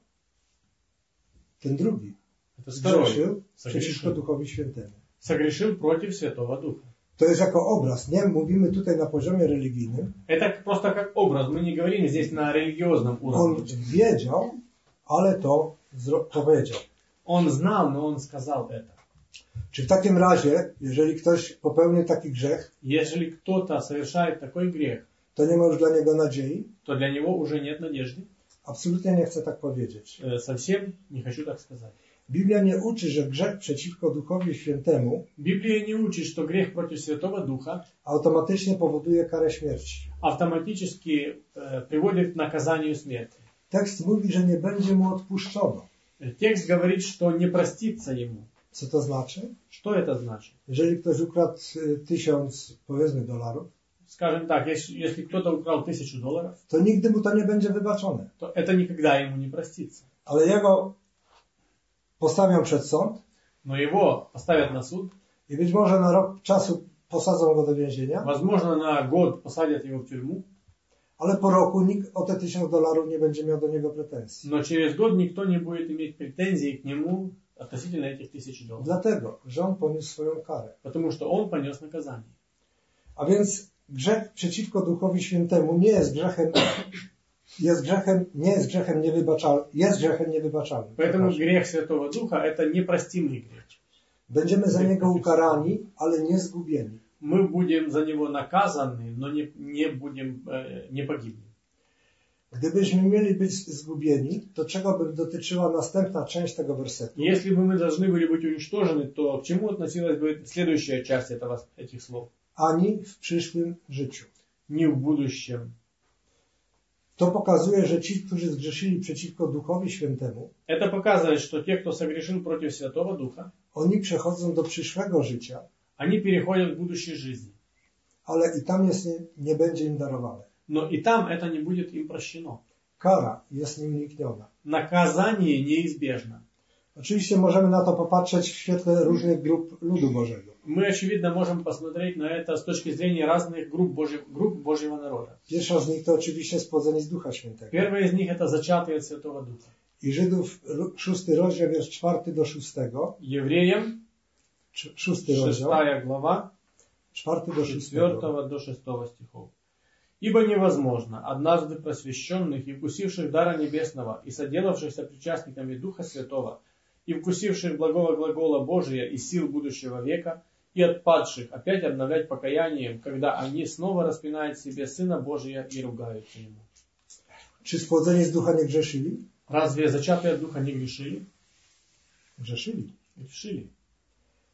Ten drugi Это второй. zgrzeszył przeciwko Согрешил. Duchowi Świętemu. Согрешил против Святого Духа. To jest jako obraz, nie? Mówimy tutaj na poziomie religijnym. Это просто как образ. Мы не говорим здесь на религиозном On уровне. wiedział, ale to powiedział. Он знал, но он сказал это. Czy w takim razie, jeżeli ktoś popełni taki grzech, Если кто-то совершает такой грех, to nie ma już dla niego nadziei? то для него уже нет надежды. Absolutnie nie chcę tak powiedzieć. Совсем не хочу так сказать. Biblia nie uczy, że grzech przeciwko Duchowi Świętemu Библия не учит, что грех против Святого Духа automatycznie powoduje karę śmierci. автоматически приводит к наказанию смерти. Tekst mówi, że nie będzie mu odpuszczono. Текст говорит, что не простится ему. Co to znaczy? Что это значит? Jeżeli ktoś ukradł 1000, powiedzmy, dolarów, Скажем так, если кто-то украл $1000, to nigdy mu to nie będzie wybaczone. то это никогда ему не простится. Ale jego postawią przed sąd Но его поставят на суд, i być może na rok czasu posadzą go do więzienia, возможно, на год посадят его в тюрьму, ale po roku nikt o te 1000 dolarów nie będzie miał do niego pretensji. но через год никто не будет иметь претензий к нему относительно этих $1000. Dlatego, że on poniósł swoją karę. Потому что он понес наказание. A więc grzech przeciwko Duchowi Świętemu nie jest grzechem, jest grzechem niewybaczalnym. Поэтому грех Святого Духа это непростимый грех. Będziemy za niego ukarani, ale nie zgubieni. Мы будем за него наказаны, но не погибнем. Gdybyśmy mieli być zgubieni, to czego by dotyczyła następna część tego wersetu? Если бы мы должны были быть уничтожены, то к чему относилась бы следующая часть этих слов? Ani w przyszłym życiu. Не в будущем. To pokazuje, że ci, którzy zgrzeszyli przeciwko Duchowi Świętemu, Это показывает, что те, кто согрешил против Святого Духа, oni przechodzą do przyszłego życia, они переходят в будущей жизни. ale i tam nie będzie im darowane. Но и там это не будет им прощено. Kara jest nieunikniona. Наказание неизбежно. Oczywiście możemy na to popatrzeć w świetle różnych grup ludu Bożego. Мы, очевидно, можем посмотреть на это с точки зрения разных групп Божьего народа. Pierwsza z nich to oczywiście spłodzeni z Ducha Świętego. Первая из них это зачатые от Святого Духа. I Żydów 6 rozdział, wiersz 4 do 6. Евреям 6 rozdział, 6 глава 4 do 6. 4 до 6 стихов. Ибо невозможно, однажды просвещенных и вкусивших дара небесного, и соделавшихся причастниками Духа Святого, и вкусивших благого глагола Божия и сил будущего века, и отпадших опять обновлять покаянием, когда они снова распинают себе Сына Божия и ругаются Ему. Czy spłodzeni z Ducha nie grzeszyli? Разве зачатые от Духа не грешили? Grzeszyli. Грешили.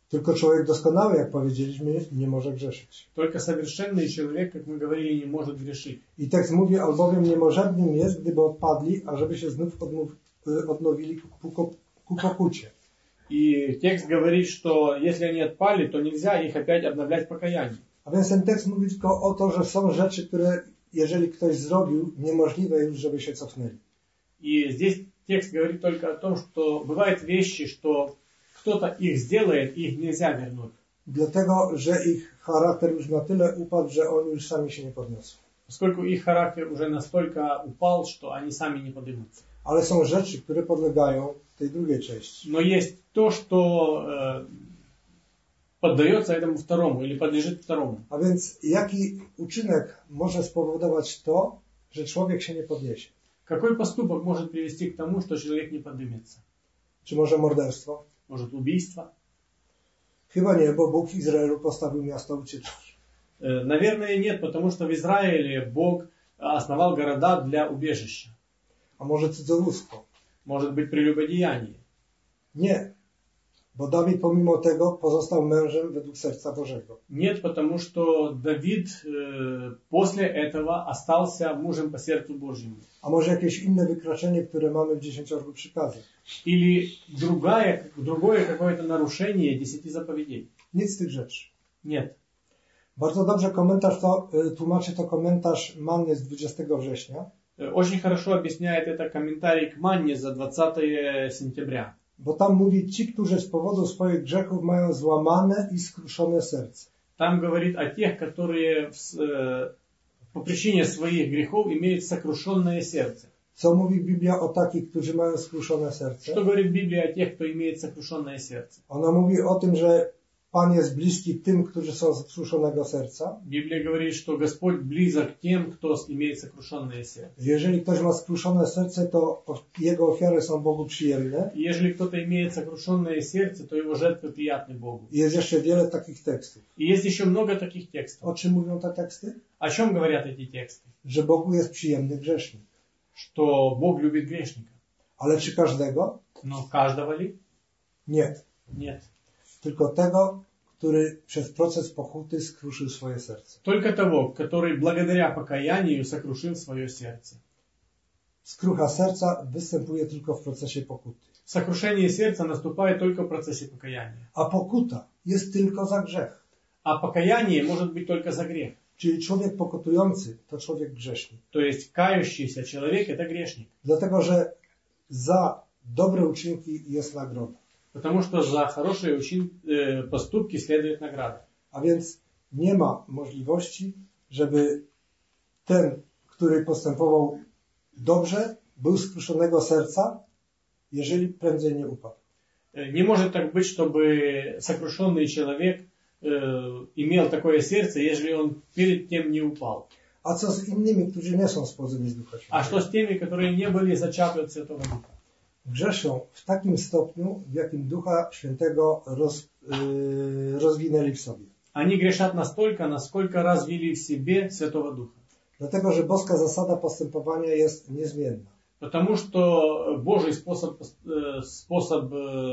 Tylko człowiek doskonały, jak powiedzieliśmy, nie może grzeszyć. Только совершенный человек, как мы говорили, не может грешить. I tekst mówi, albowiem niemożebnym jest, gdyby odpadli, ażeby się znów odnowili ku pokucie. И текст говорит, что если они отпали, то нельзя их опять обновлять покаяние. A więc ten tekst mówi tylko o to, że są rzeczy, które jeżeli ktoś zrobił, niemożliwe już, żeby się cofnęli. И здесь текст говорит только о том, что бывают вещи, что кто-то их сделает, и их нельзя вернуть. Dlatego, że ich charakter już na tyle upadł, że oni już sami się nie podniosą. Поскольку их характер уже настолько упал, что они сами не поднимутся. Ale są rzeczy, które podlegają tej drugiej części. Но есть то, что поддается этому второму или подлежит второму. A więc jaki uczynek może spowodować to, że człowiek się nie podniesie? Какой поступок может привести к тому, что человек не поднимется? Czy może morderstwo? Может, убийство? Chyba nie, bo Bóg w Izraelu postawił miasto ucieczki. Наверное, нет, потому что в Израиле Бог основал города для убежища. A może cudzołóstwo? Может быть, прелюбодеяние. Nie, bo Dawid pomimo tego pozostał mężem według serca Bożego. Нет, потому что Давид после этого остался мужем по сердцу Божьему. A może jakieś inne wykroczenie, które mamy w 10 przykazach? Или другое какое-то нарушение 10 заповедей. Nic z tych rzeczy. Нет. Bardzo dobrze tłumaczy to komentarz Manny z 20 września. Очень хорошо объясняет это комментарий к Манне за 20 сентября. Bo tam mówi, ci, którzy z powodu swoich grzechów mają złamane i skruszone serce. Там говорит о тех, которые по причине своих грехов имеют сокрушенное сердце. Co mówi Biblia o takich, którzy mają skruszone serce? Что говорит Библия о тех, кто имеет сокрушенное сердце? Ona mówi o tym, że Pan jest bliski tym, którzy są skruszonego serca. Библия говорит, что Господь близок к тем, кто имеет сокрушенное сердце. Jeżeli ktoś ma skruszone serce, to jego ofiary są Bogu przyjemne. И если кто-то имеет сокрушенное сердце, то его жертвы приятны Богу. I jest jeszcze wiele takich tekstów. И есть еще много таких текстов. O czym mówią te teksty? О чем говорят эти тексты? Że Bogu jest przyjemny grzesznik. Что Бог любит грешника. Ale czy każdego? Но каждого ли? Nie. Нет. Tylko tego, który przez proces pokuty skruszył swoje serce. Только того, который благодаря покаянию сокрушил свое сердце. Skrucha serca występuje tylko w procesie pokuty. Сокрушение сердца наступает только в процессе покаяния. A pokuta jest tylko za grzech. А покаяние может быть только за грех. Czyli człowiek pokutujący to człowiek grzesznik. То есть кающийся человек это грешник. Dlatego, że za dobre uczynki jest nagroda. Потому что за хорошие поступки следует награда. A więc nie ma możliwości, żeby ten, który postępował dobrze, był skruszonego serca, jeżeli prędzej nie upadł. Не может так быть, чтобы сокрушенный человек имел такое сердце, если он перед тем не упал. A co z innymi, którzy nie są spłodzeni z Ducha А Świętego? что с теми, которые не были зачаты от Святого Духа? Grzeszą w takim stopniu, w jakim Ducha Świętego rozwinęli w sobie. Они грешат настолько, насколько развили в себе Святого Духа. Dlatego, że boska zasada postępowania jest niezmienna. Потому что Божий способ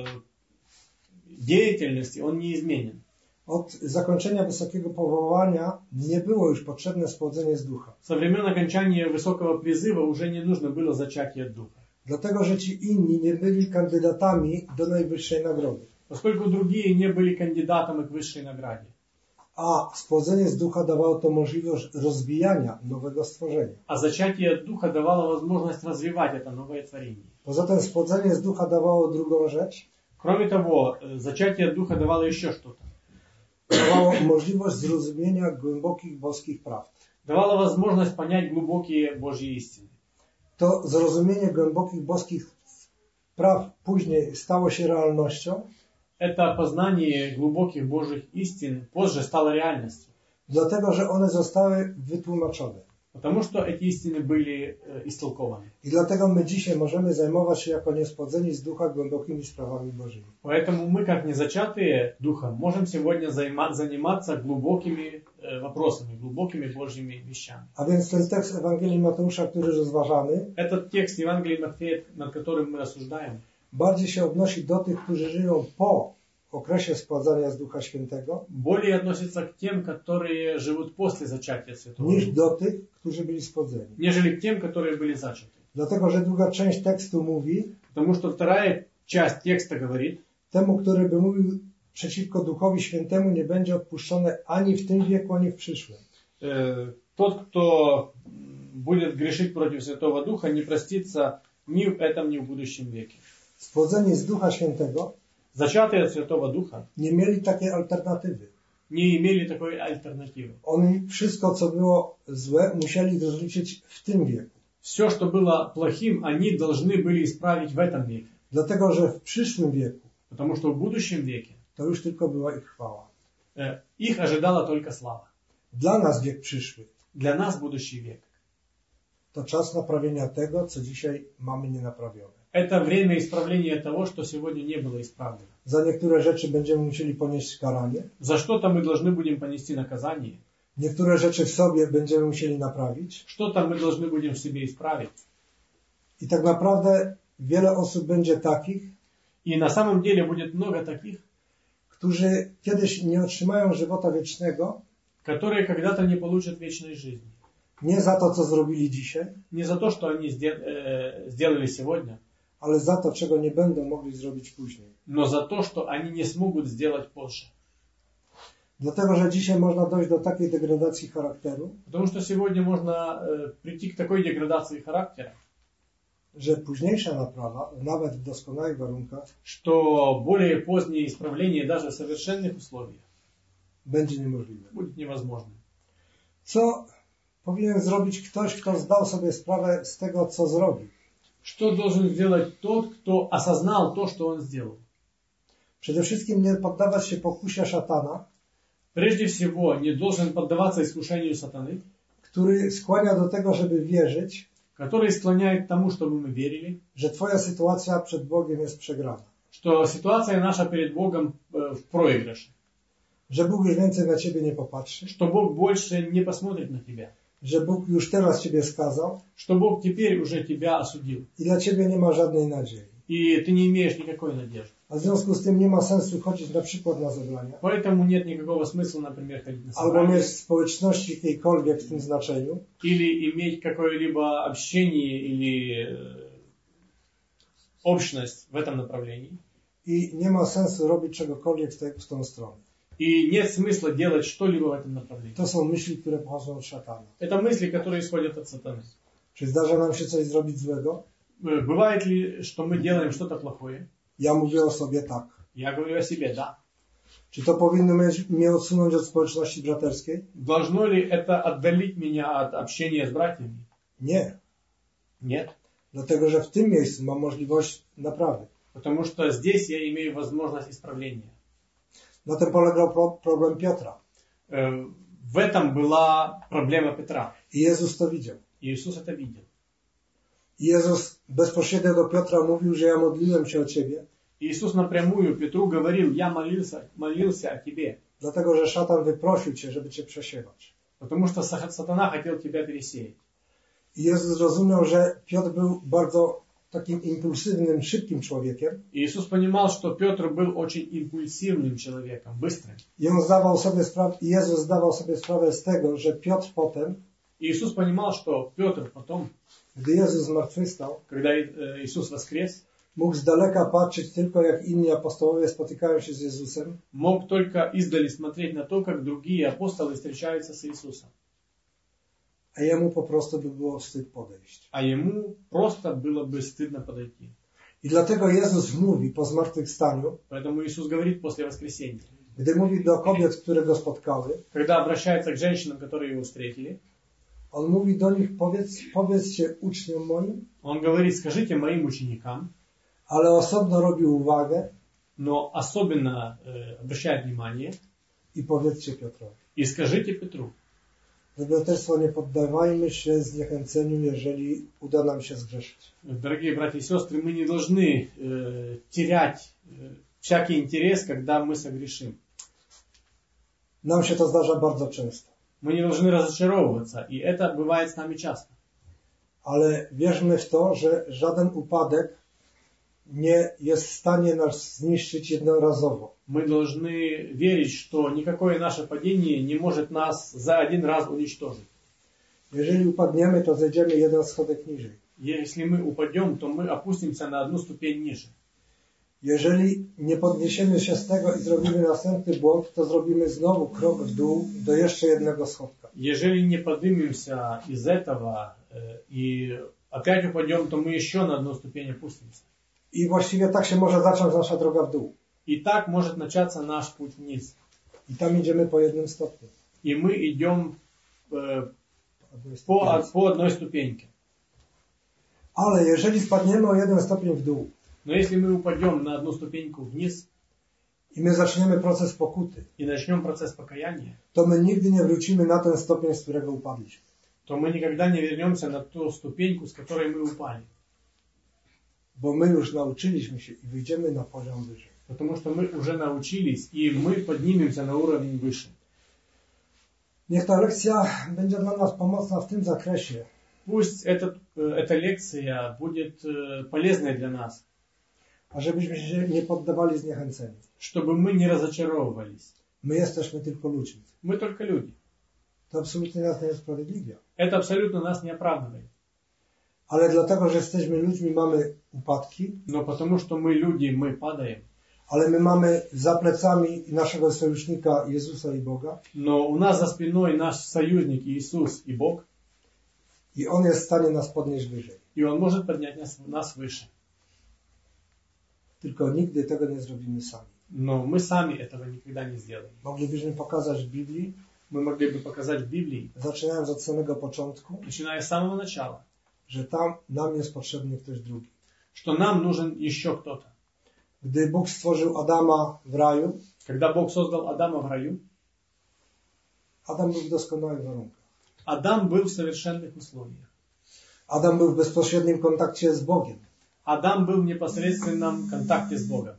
деятельности, он неизменен. Od zakończenia wysokiego powołania nie było już potrzebne spłodzenie z Ducha. Со времен окончания высокого призыва уже не нужно было зачатие от Духа. Dlatego, że ci inni nie byli kandydatami do najwyższej nagrody. Поскольку другие не были кандидатами к высшей награде. A spłodzenie z Ducha dawało to możliwość rozwijania nowego stworzenia. А зачатие от Духа давало возможность развивать это новое творение. Poza tym spłodzenie z Ducha dawało drugą rzecz. Кроме того, зачатие от Духа давало еще что-то. Dawało możliwość zrozumienia głębokich boskich prawd. Давало возможность понять глубокие Божьи истины. To zrozumienie głębokich boskich praw później stało się realnością. Это познание глубоких Божьих истин позже стало реальностью. Dlatego, że one zostały wytłumaczone. Потому что эти истины были истолкованы. I dlatego my dzisiaj możemy zajmować się jako niespłodzeni z Ducha głębokimi sprawami Bożymi. Поэтому мы, как незачатые Духом, можем сегодня заниматься глубокими вопросами, глубокими Божьими вещами. A więc ten tekst Ewangelii Mateusza, który rozważamy, Этот текст Евангелия Матфея, над которым мы рассуждаем, bardziej się odnosi do tych, którzy żyją po okresie spładzania z Ducha Świętego более относится к тем, которые живут после зачатия Святого niż Духа, do tych, którzy byli spłodzeni. нежели к тем, которые были зачаты. Dlatego, że druga część tekstu mówi, Потому что вторая часть текста говорит, temu, który by mówił przeciwko Duchowi Świętemu, nie będzie odpuszczone ani w tym wieku, ani w przyszłym. Тот, кто будет грешить против Святого Духа, не простится ни в этом, ни в будущем веке. Spłodzeni z Ducha Świętego Зачатые от Святого Духа nie mieli takiej alternatywy. не имели такой альтернативы. Oni wszystko, co było złe, musieli rozliczyć w tym wieku. Все, что было плохим, они должны были исправить в этом веке. Dlatego, że w przyszłym wieku Потому что в будущем веке to już tylko była ich chwała. их ожидала только слава. Dla nas wiek przyszły Для нас будущий век to czas naprawienia tego, co dzisiaj mamy nienaprawione. это время исправления того, что сегодня не было исправлено. Za niektóre rzeczy będziemy musieli ponieść karanie. За что-то мы должны будем понести наказание. Niektóre rzeczy w sobie będziemy musieli naprawić. Что-то мы должны будем в себе исправить. I tak naprawdę wiele osób będzie takich, И на самом деле будет много таких, którzy kiedyś nie otrzymają żywota wiecznego, которые когда-то не получат вечной жизни. nie za to, co zrobili dzisiaj, Не за то, что они сделали сегодня, ale za to, czego nie będą mogli zrobić później. но за то, что они не смогут сделать позже. Dlatego, że dzisiaj można dojść do takiej degradacji charakteru, Потому что сегодня можно прийти к такой деградации характера, że późniejsza naprawa, nawet w doskonałych warunkach, что более позднее исправление даже в совершенных условиях będzie niemożliwe. будет невозможным. Co powinien zrobić ktoś, kto zdał sobie sprawę z tego, co zrobił? Что должен сделать тот, кто осознал то, что он сделал? Przede wszystkim nie poddawać się pokusie szatana, Прежде всего, не должен поддаваться искушению сатаны, który skłania do tego, żeby wierzyć, который склоняет к тому, чтобы мы верили, że twoja sytuacja przed Bogiem jest przegrana. что ситуация наша перед Богом в проигрыше, Że Bóg już więcej na ciebie nie popatrzy, что Бог больше не посмотрит на тебя, że Bóg już teraz ciebie skazał что Бог теперь уже тебя осудил, i dla ciebie nie ma żadnej nadziei. и ты не имеешь никакой надежды. A w związku z tym nie ma sensu chodzić na przykład na zebrania, Поэтому нет никакого смысла, например, ходить на albo собрания, mieć społeczności jakiejkolwiek w tym znaczeniu, или иметь какое-либо общение или общность в этом направлении. i nie ma sensu robić czegokolwiek w tą stronę. И нет смысла делать что-либо в этом направлении. To są myśli, które pochodzą od szatana. Это мысли, которые исходят от сатаны. Czy zdarza nam się coś zrobić złego? Бывает ли, что мы делаем что-то плохое? Ja mówię o sobie tak. Я говорю о себе, да. Czy to powinno mnie odsunąć od społeczności braterskiej? Должно ли это отдалить меня от общения с братьями? Nie. Нет. Dlatego, że w tym miejscu mam możliwość naprawy. Потому что здесь я имею возможность исправления. Na tym polegał problem Piotra. В этом была проблема Петра. I Jezus to widział. И Иисус это видел. I Jezus bezpośrednio do Piotra mówił, że ja modliłem się o ciebie, Иисус напрямую Петру говорил, я молился о тебе. dlatego, że szatan wyprosił cię, żeby cię przesiewać. Потому что сатана хотел тебя пересеять. I Jezus zrozumiał, że Piotr był bardzo takim impulsywnym, szybkim człowiekiem. И Иисус понимал, что Петр был очень импульсивным человеком, быстрым. I Jezus zdawał sobie sprawę z tego, że Piotr potem, И Иисус понимал, что Петр потом, gdy Jezus zmartwychwstał, когда Иисус воскрес, mógł z daleka patrzeć tylko, jak inni apostołowie spotykają się z Jezusem, мог только издали смотреть на то, как другие апостолы встречаются с Иисусом. a jemu po prostu by było wstyd podejść. А ему просто было бы стыдно подойти. I dlatego Jezus mówi po zmartwychwstaniu, Поэтому Иисус говорит после воскресения, gdy mówi do kobiet, które go spotkały, когда обращается к женщинам, которые его встретили, on mówi do nich, powiedzcie uczniom moim, он говорит, скажите моим ученикам, ale osobno robi uwagę но особенно обращает внимание, i powiedzcie Piotrowi. и скажите Петру. Braterstwo, nie poddawajmy się zniechęceniu, jeżeli uda nam się zgrzeszyć. Дорогие братья и сестры, мы не должны терять всякий интерес, когда мы согрешим. Nam się to zdarza bardzo często. Мы не должны разочаровываться, и это бывает с нами часто. Ale wierzmy w to, że żaden upadek nie jest w stanie nas zniszczyć jednorazowo. Мы должны верить, что никакое наше падение не может нас за один раз уничтожить. Jeżeli upadniemy, to zejdziemy jeden schodek niżej. Если мы упадем, то мы опустимся на одну ступень ниже. Jeżeli nie podniesiemy się z tego i zrobimy następny błąd, to zrobimy znowu krok w dół do jeszcze jednego schodka. Jeżeli не поднимемся из этого и опять упадем, то мы еще на одну ступень опустимся. I właściwie tak się może zacząć nasza droga w dół. И так может начаться наш путь вниз. I tam idziemy po jednym stopniu. И мы идем по одной ступеньке. Ale jeżeli spadniemy o jeden stopień w dół, Но если мы упадем на одну ступеньку вниз i my zaczniemy proces pokuty, и начнем процесс покаяния, to my nigdy nie wrócimy na ten stopień, z którego upadliśmy. то мы никогда не вернемся на ту ступеньку, с которой мы упали. Bo my już nauczyliśmy się i wyjdziemy na poziom wyżej. Потому что мы уже научились, и мы поднимемся на уровень выше. Niech ta lekcja będzie dla nas pomocna w tym zakresie, Пусть эта лекция будет полезной для нас, a żebyśmy się nie poddawali zniechęceniu. чтобы мы не разочаровывались. My jesteśmy tylko ludźmi. Мы только люди. To absolutnie nas nie usprawiedliwia. Это абсолютно нас не оправдывает. Ale dlatego, że jesteśmy ludźmi, mamy upadki, Но потому что мы люди, мы падаем. ale my mamy za plecami naszego sojusznika Jezusa i Boga Но у нас за спиной наш союзник Иисус и Бог, i On jest w stanie nas podnieść wyżej. и Он может поднять нас выше. Tylko nigdy tego nie zrobimy sami. Но мы сами этого никогда не сделаем. Moglibyśmy pokazać w Biblii, Мы могли бы показать в Библии, zaczynając od samego początku, начиная с самого начала, że tam nam jest potrzebny ktoś drugi. что нам нужен еще кто-то. Gdy Bóg stworzył Adama w raju, Когда Бог создал Адама в раю, Adam był w doskonałych warunkach. Адам был в совершенных условиях. Adam był w bezpośrednim kontakcie z Bogiem. Адам был в непосредственном контакте с Богом.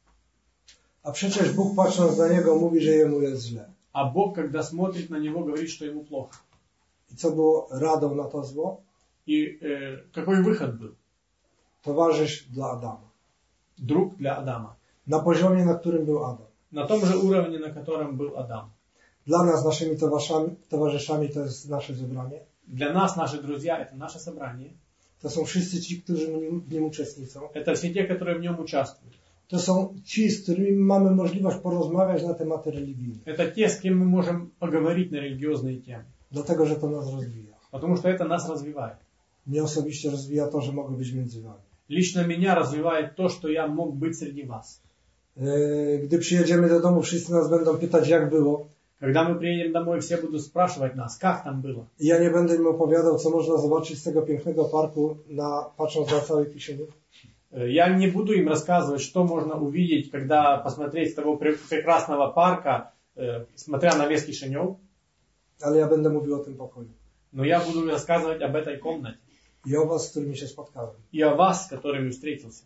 A przecież Bóg, patrząc na niego, mówi, że jemu jest źle. А Бог, когда смотрит на него, говорит, что ему плохо. I co było radą na to zło? И какой выход был? Towarzysz dla Adama. Друг для Адама. Na poziomie, na którym był Adam. На том же уровне, на котором был Адам. Dla nas, naszymi towarzyszami, to jest nasze zebranie. Для нас, наши друзья, это наше собрание. To są wszyscy ci, którzy w nim uczestniczą. Это все те, которые в нем участвуют. To są ci, z którymi mamy możliwość porozmawiać na tematy religijne. Это те, с кем мы можем поговорить на религиозные темы. Dlatego, że to nas rozwija. Потому что это нас развивает. Mnie osobiście rozwija to, że mogę być między wami. Лично меня развивает то, что я мог быть среди вас. Gdy przyjedziemy do domu, wszyscy nas będą pytać, jak było. Когда мы приедем домой, все будут спрашивать нас, как там было. I ja nie będę im opowiadał, co można zobaczyć z tego pięknego parku, patrząc na cały Kisieniów. Я не буду им рассказывать, что можно увидеть, когда посмотреть с того прекрасного парка, смотря на весь Кишинев. Ale ja będę mówił o tym pokoju. Но я буду рассказывать об этой комнате. I o was, z którymi się spotkałem. И о вас, с которыми встретился.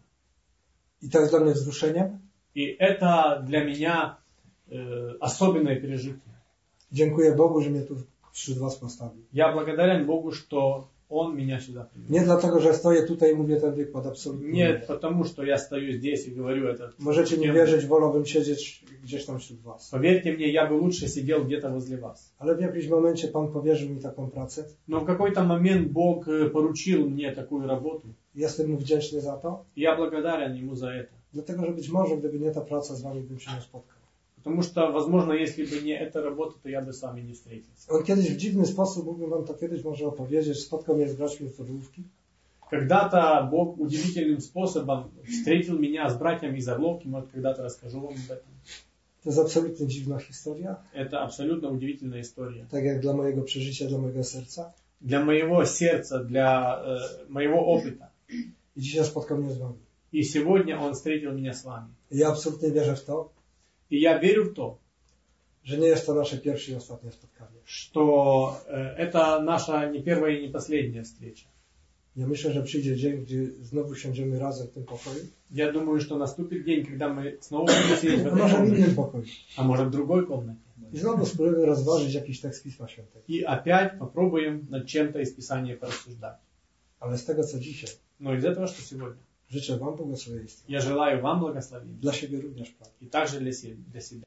I to jest dla mnie wzruszeniem. И это для меня особенное пережитие. Dziękuję Bogu, że mnie tu wśród was postawił. Я благодарен Богу, что Он меня сюда привел. Nie dlatego, że stoję tutaj i mówię ten wykład, absolutnie. Не потому, что я стою здесь и говорю это. Możecie nie wierzyć, wolałbym siedzieć gdzieś tam wśród was. Поверьте мне, я бы лучше сидел где-то возле вас. Ale w jakimś momencie Pan powierzył mi taką pracę. Но в какой-то момент Бог поручил мне такую работу. Jestem mu wdzięczny za to. И я благодарен Ему за это. Dlatego, że być może, gdyby nie ta praca, z wami bym się nie spotkał. Потому что, возможно, если бы не эта работа, то я бы с вами не встретился. On kiedyś w dziwny sposób, mógłbym wam to kiedyś może opowiedzieć, spotkał mnie z braćmi z Orłówki. Когда-то Бог удивительным способом встретил меня с братьями из Орловки. Может, когда-то расскажу вам об этом. To jest absolutnie dziwna historia. Это абсолютно удивительная история. Tak jak dla mojego przeżycia, dla mojego serca. Для моего сердца, для моего опыта. I dzisiaj spotkał mnie z wami. И сегодня Он встретил меня с вами. I ja absolutnie wierzę w to, И я верю в то, że nie jest to nasze pierwsze i ostatnie spotkanie. что это наша не первая и не последняя встреча. Ja myślę, że przyjdzie dzień, gdy znowu siądziemy razem w tym pokoju. Я думаю, что наступит день, когда мы снова будем сидеть в A этой może w комнате, innym pokoju. а может в другой комнате. I znowu spróbujemy rozważyć jakiś tekst Pisma Świętego. И опять попробуем над чем-то из Писания порассуждать. Ale z tego, co dzisiaj, Но из этого, что сегодня, Życzę Wam błogosławieństwa. Я желаю вам благословения. Dla siebie również, Pan. И также для себя.